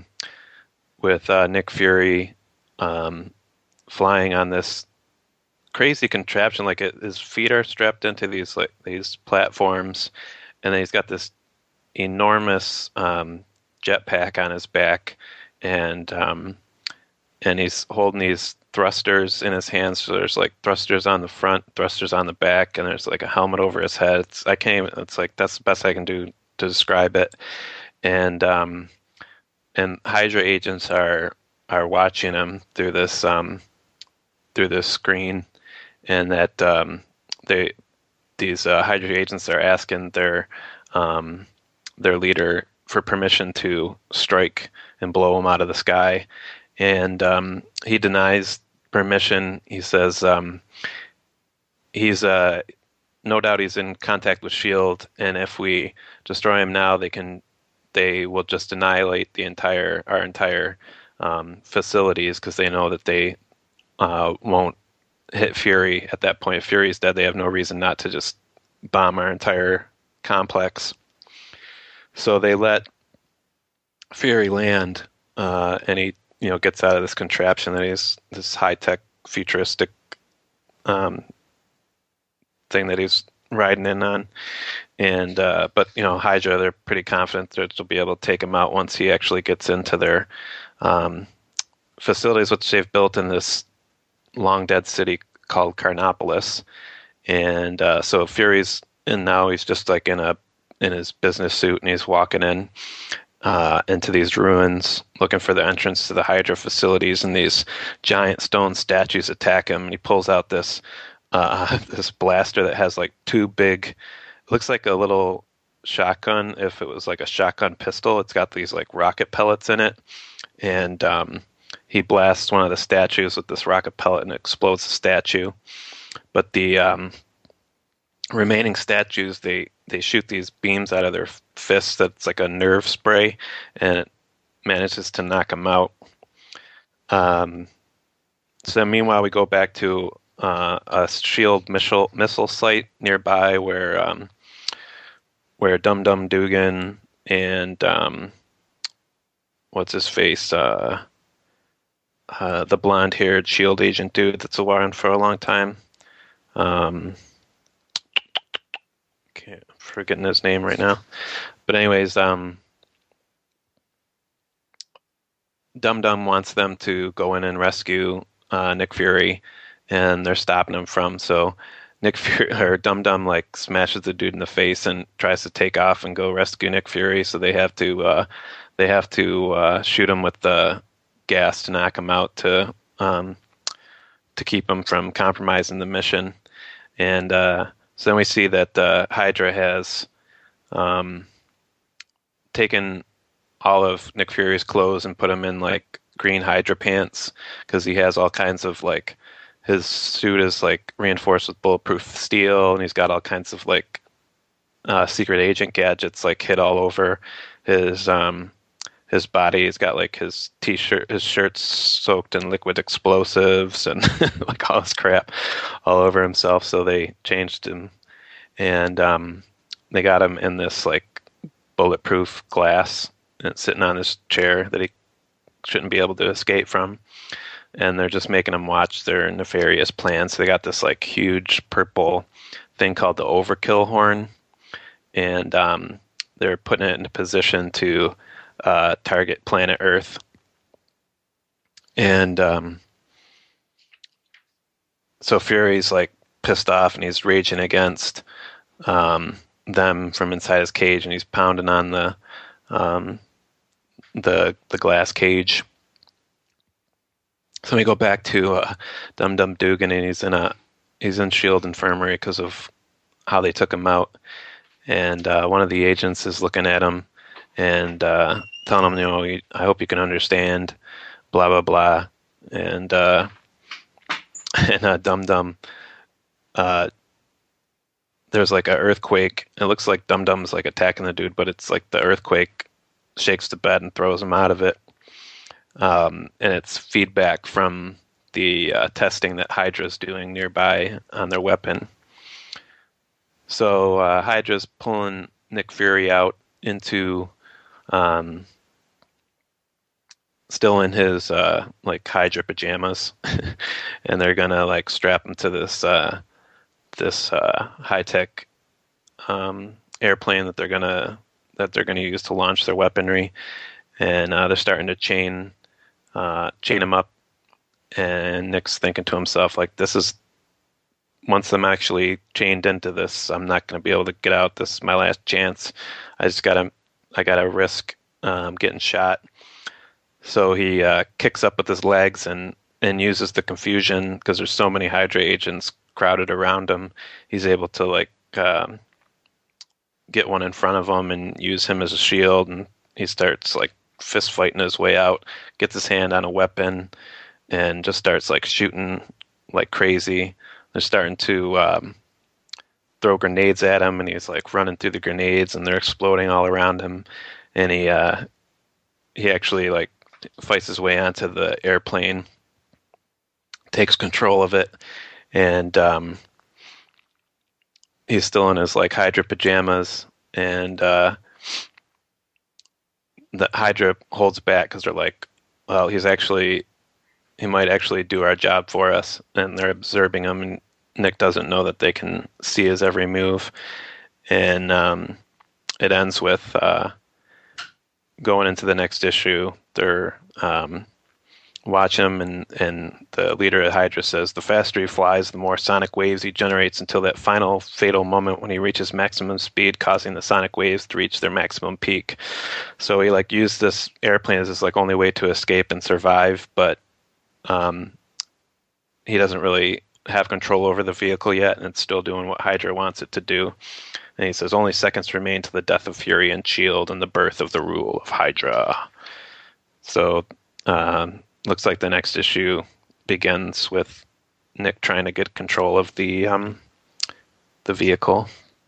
Nick Fury flying on this crazy contraption. Like his feet are strapped into these platforms, and then he's got this enormous jetpack on his back, and he's holding these thrusters in his hands. So there's like thrusters on the front, thrusters on the back, and there's like a helmet over his head. It's like that's the best I can do to describe it. And Hydra agents are watching him through this screen, and that these Hydra agents are asking their leader for permission to strike and blow him out of the sky, and he denies permission. He says he's no doubt he's in contact with SHIELD, and if we destroy him now, they will just annihilate our entire facilities, because they know that they won't hit Fury at that point. If Fury's dead, they have no reason not to just bomb our entire complex. So they let Fury land, and he gets out of this contraption that he's this high-tech futuristic thing that he's riding in on. And but Hydra, they're pretty confident that they'll be able to take him out once he actually gets into their facilities, which they've built in this long dead city called Carnopolis. And so Fury's in now. He's just like in his business suit, and he's walking in into these ruins, looking for the entrance to the Hydra facilities, and these giant stone statues attack him. And he pulls out this blaster that has like 2 big. Looks like a little shotgun. If it was like a shotgun pistol, it's got these like rocket pellets in it, and he blasts one of the statues with this rocket pellet, and it explodes the statue. But the remaining statues, they shoot these beams out of their fists that's like a nerve spray, and it manages to knock them out. So meanwhile, we go back to a SHIELD missile site nearby where Dum Dum Dugan and what's his face, the blonde-haired SHIELD agent dude that's around for a long time. Can't forgetting his name right now, but anyways, Dum Dum wants them to go in and rescue Nick Fury, and they're stopping him from. So Nick Fury or Dum Dum like smashes the dude in the face and tries to take off and go rescue Nick Fury. So they have to shoot him with the gas to knock him out to keep him from compromising the mission. And So then we see that Hydra has taken all of Nick Fury's clothes and put them in like green Hydra pants because he has all kinds of like his suit is like reinforced with bulletproof steel, and he's got all kinds of like secret agent gadgets like hid all over his body. He's got like his shirt's soaked in liquid explosives and like all this crap all over himself. So they changed him, and they got him in this like bulletproof glass and sitting on his chair that he shouldn't be able to escape from. And they're just making him watch their nefarious plans. So they got this like huge purple thing called the Overkill Horn, and they're putting it into position to target planet Earth. And so Fury's like pissed off, and he's raging against them from inside his cage, and he's pounding on the glass cage. So we go back to Dum Dum Dugan, and he's in Shield Infirmary because of how they took him out. And one of the agents is looking at him and telling him, I hope you can understand, blah blah blah. And Dum Dum, there's like an earthquake. It looks like Dum Dum's like attacking the dude, but it's like the earthquake shakes the bed and throws him out of it. And it's feedback from the testing that Hydra's doing nearby on their weapon. So Hydra's pulling Nick Fury out into, still in his like Hydra pajamas, and they're gonna like strap him to this high tech airplane that they're gonna use to launch their weaponry, and they're starting to chain him up. And Nick's thinking to himself, like, this is, once I'm actually chained into this, I'm not going to be able to get out. This is my last chance. I gotta risk getting shot. So he kicks up with his legs and uses the confusion, because there's so many Hydra agents crowded around him. He's able to like get one in front of him and use him as a shield, and he starts like fist fighting his way out, gets his hand on a weapon, and just starts like shooting like crazy. They're starting to throw grenades at him, and he's like running through the grenades, and they're exploding all around him. And he actually like fights his way onto the airplane, takes control of it, and he's still in his like Hydra pajamas, and the Hydra holds back because they're like, well, he might actually do our job for us, and they're observing him, and Nick doesn't know that they can see his every move. And it ends with going into the next issue. They're watch him, and the leader of Hydra says, the faster he flies, the more sonic waves he generates until that final fatal moment when he reaches maximum speed, causing the sonic waves to reach their maximum peak. So he like used this airplane as his like only way to escape and survive, but he doesn't really have control over the vehicle yet, and it's still doing what Hydra wants it to do. And he says, only seconds remain to the death of Fury and Shield and the birth of the rule of Hydra. So looks like the next issue begins with Nick trying to get control of the vehicle.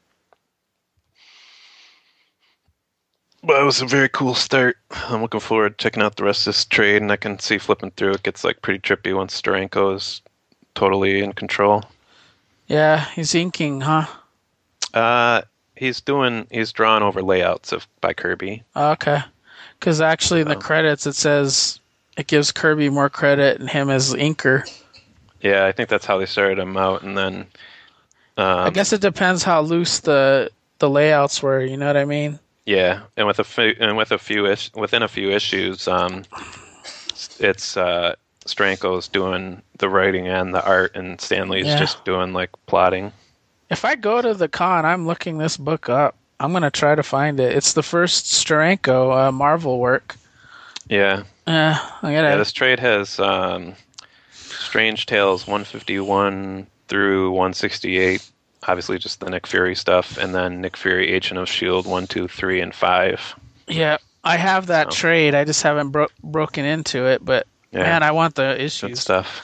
But it was a very cool start. I'm looking forward to checking out the rest of this trade, and I can see flipping through it gets like pretty trippy once Steranko is totally in control. Yeah, he's inking, huh? He's drawing over layouts by Kirby. Okay. Because actually in the credits it says it gives Kirby more credit and him as inker. Yeah, I think that's how they started him out, and then I guess it depends how loose the layouts were. You know what I mean? Yeah, and within a few issues, it's Steranko's doing the writing and the art, and Stanley's just doing like plotting. If I go to the con, I'm looking this book up. I'm gonna try to find it. It's the first Steranko Marvel work. Yeah. This trade has Strange Tales 151 through 168, obviously just the Nick Fury stuff, and then Nick Fury Agent of S.H.I.E.L.D. 1, 2, 3, and 5. Yeah, I have that trade. I just haven't broken into it, but man, I want the issues. Good stuff.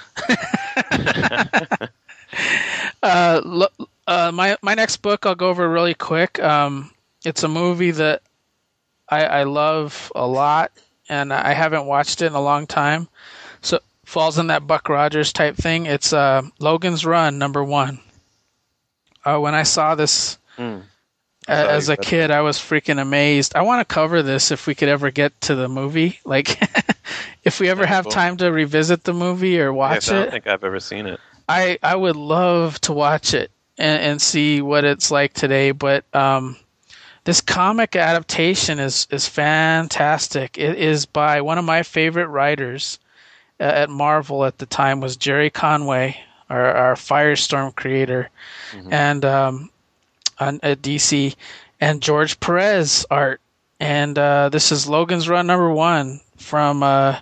My next book I'll go over really quick. It's a movie that I love a lot, and I haven't watched it in a long time. So falls in that Buck Rogers type thing. It's Logan's Run #1. When I saw this as a kid, I was freaking amazed. I want to cover this if we could ever get to the movie. Like, if we ever have time to revisit the movie or watch it. I don't think I've ever seen it. I would love to watch it and see what it's like today. But this comic adaptation is fantastic. It is by one of my favorite writers at Marvel at the time, was Jerry Conway, our Firestorm creator, and at DC, and George Perez art. And this is Logan's Run #1 from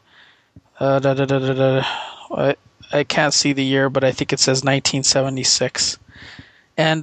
I can't see the year, but I think it says 1976. And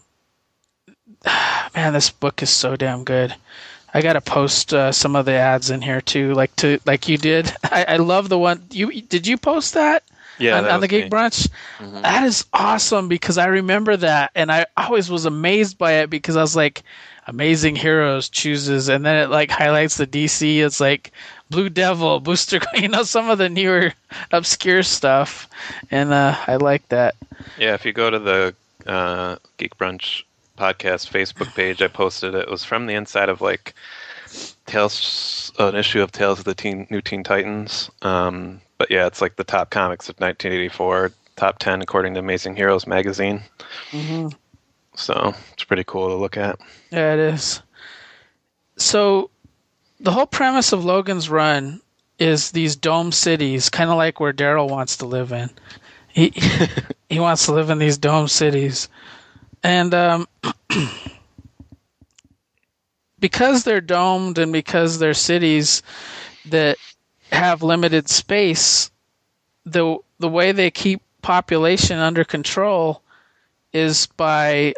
man, this book is so damn good. I gotta post some of the ads in here too, like you did. I love the one did you post that? Yeah, on the Geek Brunch. That is awesome, because I remember that, and I always was amazed by it, because I was like, Amazing Heroes chooses, and then it like highlights the DC. It's like Blue Devil, Booster, some of the newer obscure stuff, and I like that. Yeah, if you go to the Geek Brunch podcast Facebook page, I posted it. It was from the inside of like an issue of Tales of the New Teen Titans. But yeah, it's like the top comics of 1984, top 10 according to Amazing Heroes magazine. So it's pretty cool to look at. Yeah, it is. So the whole premise of Logan's Run is these dome cities, kind of like where Daryl wants to live in. He wants to live in these dome cities. And because they're domed and because they're cities that have limited space, the way they keep population under control is by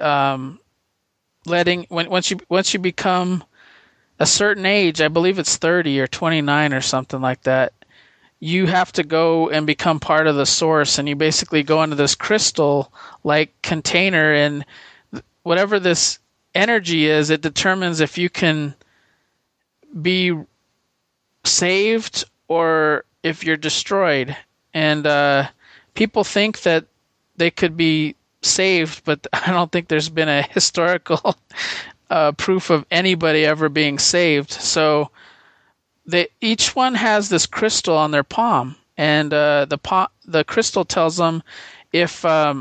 once you become a certain age, I believe it's 30 or 29 or something like that, you have to go and become part of the source, and you basically go into this crystal like container, and whatever this energy is, it determines if you can be saved or if you're destroyed. And people think that they could be saved, but I don't think there's been a historical proof of anybody ever being saved. So each one has this crystal on their palm, and the crystal tells them if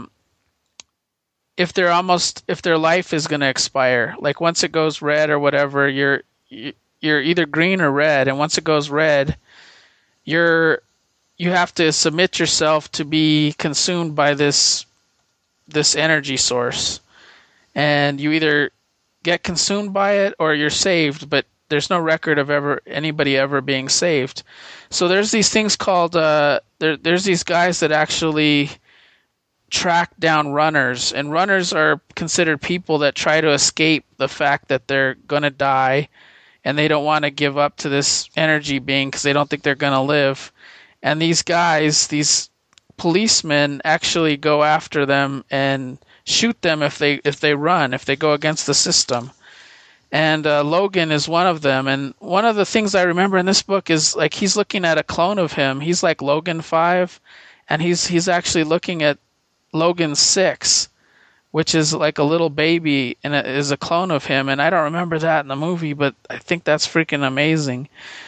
their life is going to expire. Like once it goes red or whatever, you're either green or red, and once it goes red, you have to submit yourself to be consumed by this energy source, and you either get consumed by it or you're saved, but there's no record of anybody ever being saved. So there's these things called there's these guys that actually track down runners, and runners are considered people that try to escape the fact that they're going to die, and they don't want to give up to this energy being because they don't think they're going to live. And these guys, these policemen, actually go after them and shoot them if they go against the system. And Logan is one of them. And one of the things I remember in this book is like he's looking at a clone of him. He's like Logan 5, and he's actually looking at Logan 6, which is like a little baby, and it is a clone of him. And I don't remember that in the movie, but I think that's freaking amazing.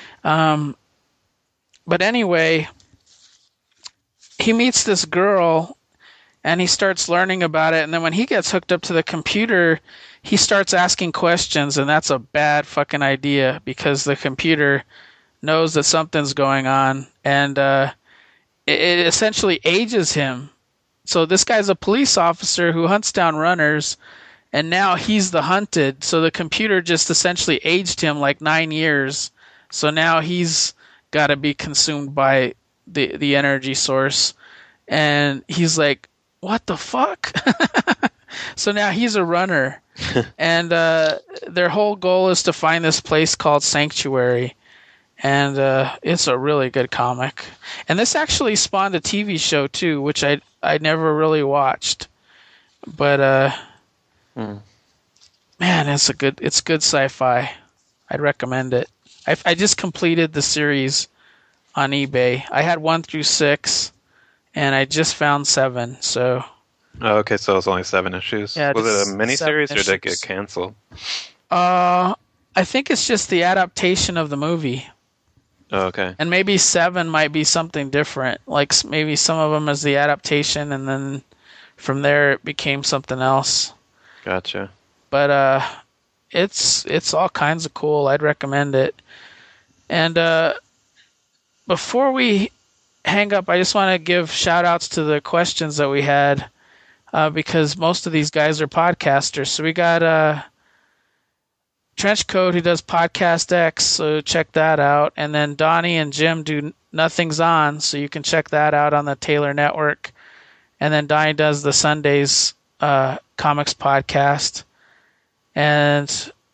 But anyway, he meets this girl, and he starts learning about it. And then when he gets hooked up to the computer, he starts asking questions, and that's a bad fucking idea, because the computer knows that something's going on, and it essentially ages him. So this guy's a police officer who hunts down runners, and now he's the hunted. So the computer just essentially aged him like 9 years. So now he's got to be consumed by the energy source. And he's like, what the fuck? So now he's a runner, and their whole goal is to find this place called Sanctuary, and it's a really good comic. And this actually spawned a TV show too, which I never really watched, but man, it's good sci-fi. I'd recommend it. I just completed the series on eBay. I had 1 through 6, and I just found 7. So. Oh, okay, so it's only 7 issues. Yeah, was it a miniseries or did it get issues. canceled? I think it's just the adaptation of the movie. Oh, okay. And maybe 7 might be something different. Like maybe some of them is the adaptation, and then from there it became something else. Gotcha. But it's all kinds of cool. I'd recommend it. And before we hang up, I just want to give shout outs to the questions that we had. Because most of these guys are podcasters. So we got Trenchcoat, who does Podcast X, so check that out. And then Donnie and Jim do Nothing's On, so you can check that out on the Taylor Network. And then Donnie does the Sundays Comics Podcast. And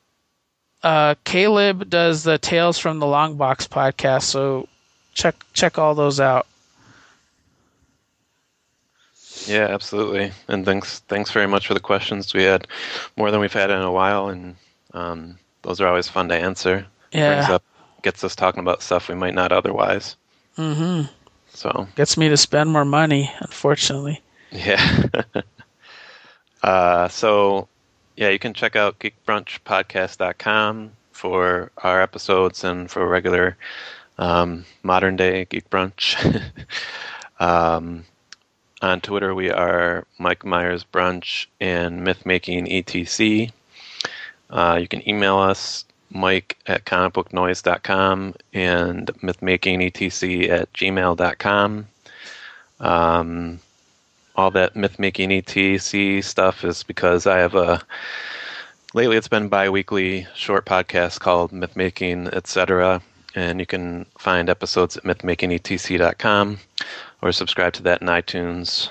Caleb does the Tales from the Long Box Podcast, so check all those out. Yeah, absolutely. And thanks very much for the questions. We had more than we've had in a while, and those are always fun to answer. Yeah. Gets us talking about stuff we might not otherwise. Mm-hmm. So gets me to spend more money, unfortunately. Yeah. So yeah, you can check out geekbrunchpodcast.com for our episodes and for regular modern day Geek Brunch. On Twitter, we are Mike Myers Brunch and Mythmaking ETC. You can email us, Mike at comicbooknoise.com and mythmakingetc@gmail.com. All that Mythmaking ETC stuff is because I have lately it's been bi-weekly short podcast called Mythmaking, etc. And you can find episodes at mythmakingetc.com. or subscribe to that in iTunes.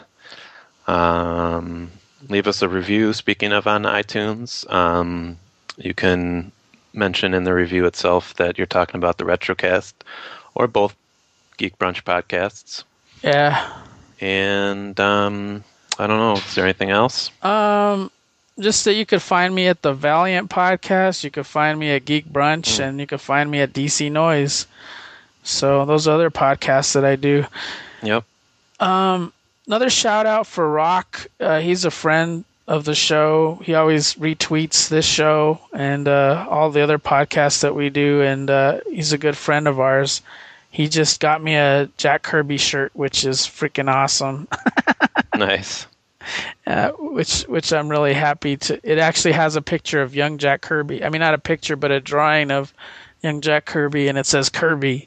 Leave us a review, speaking of on iTunes. You can mention in the review itself that you're talking about the Retrocast or both Geek Brunch podcasts. Yeah. And I don't know, is there anything else? Just that you could find me at the Valiant Podcast, you could find me at Geek Brunch, and you could find me at DC Noise. So those other podcasts that I do. Yep. Another shout out for Rock. He's a friend of the show. He always retweets this show and all the other podcasts that we do, and he's a good friend of ours. He just got me a Jack Kirby shirt, which is freaking awesome. Nice. Which I'm really happy to. It actually has a picture of young Jack Kirby. I mean, not a picture, but a drawing of young Jack Kirby, and it says Kirby.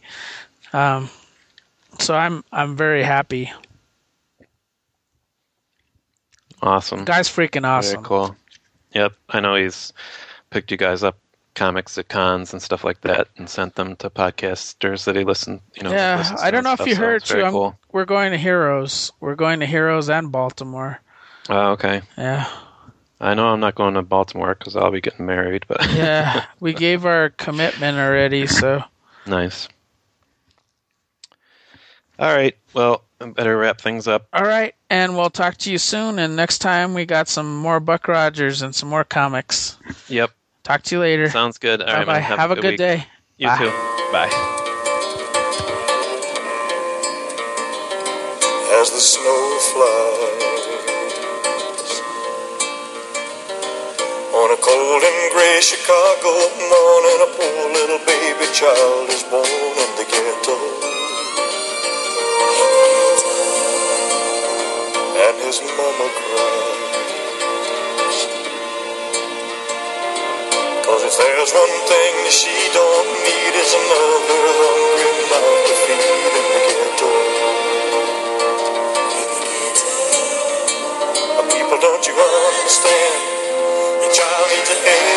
So I'm very happy. Awesome. Guy's freaking awesome. Very cool. Yep. I know he's picked you guys up comics at cons and stuff like that and sent them to podcasters that he listened, Yeah, I don't know if you heard too. Cool. We're going to Heroes. We're going to Heroes and Baltimore. Oh, okay. Yeah. I know I'm not going to Baltimore because I'll be getting married, but yeah, we gave our commitment already, so. Nice. All right. Well, I better wrap things up. All right, and we'll talk to you soon. And next time we got some more Buck Rogers and some more comics. Yep. Talk to you later. Sounds good. All right, bye. man. Have a good week. day. You Bye. too. Bye. As the snow flies on a cold and gray Chicago morning, a poor little baby child is born in the ghetto. And his mama cries, 'cause if there's one thing that she don't need, it's another hungry mouth to feed in the ghetto. People, don't you understand? Your child needs an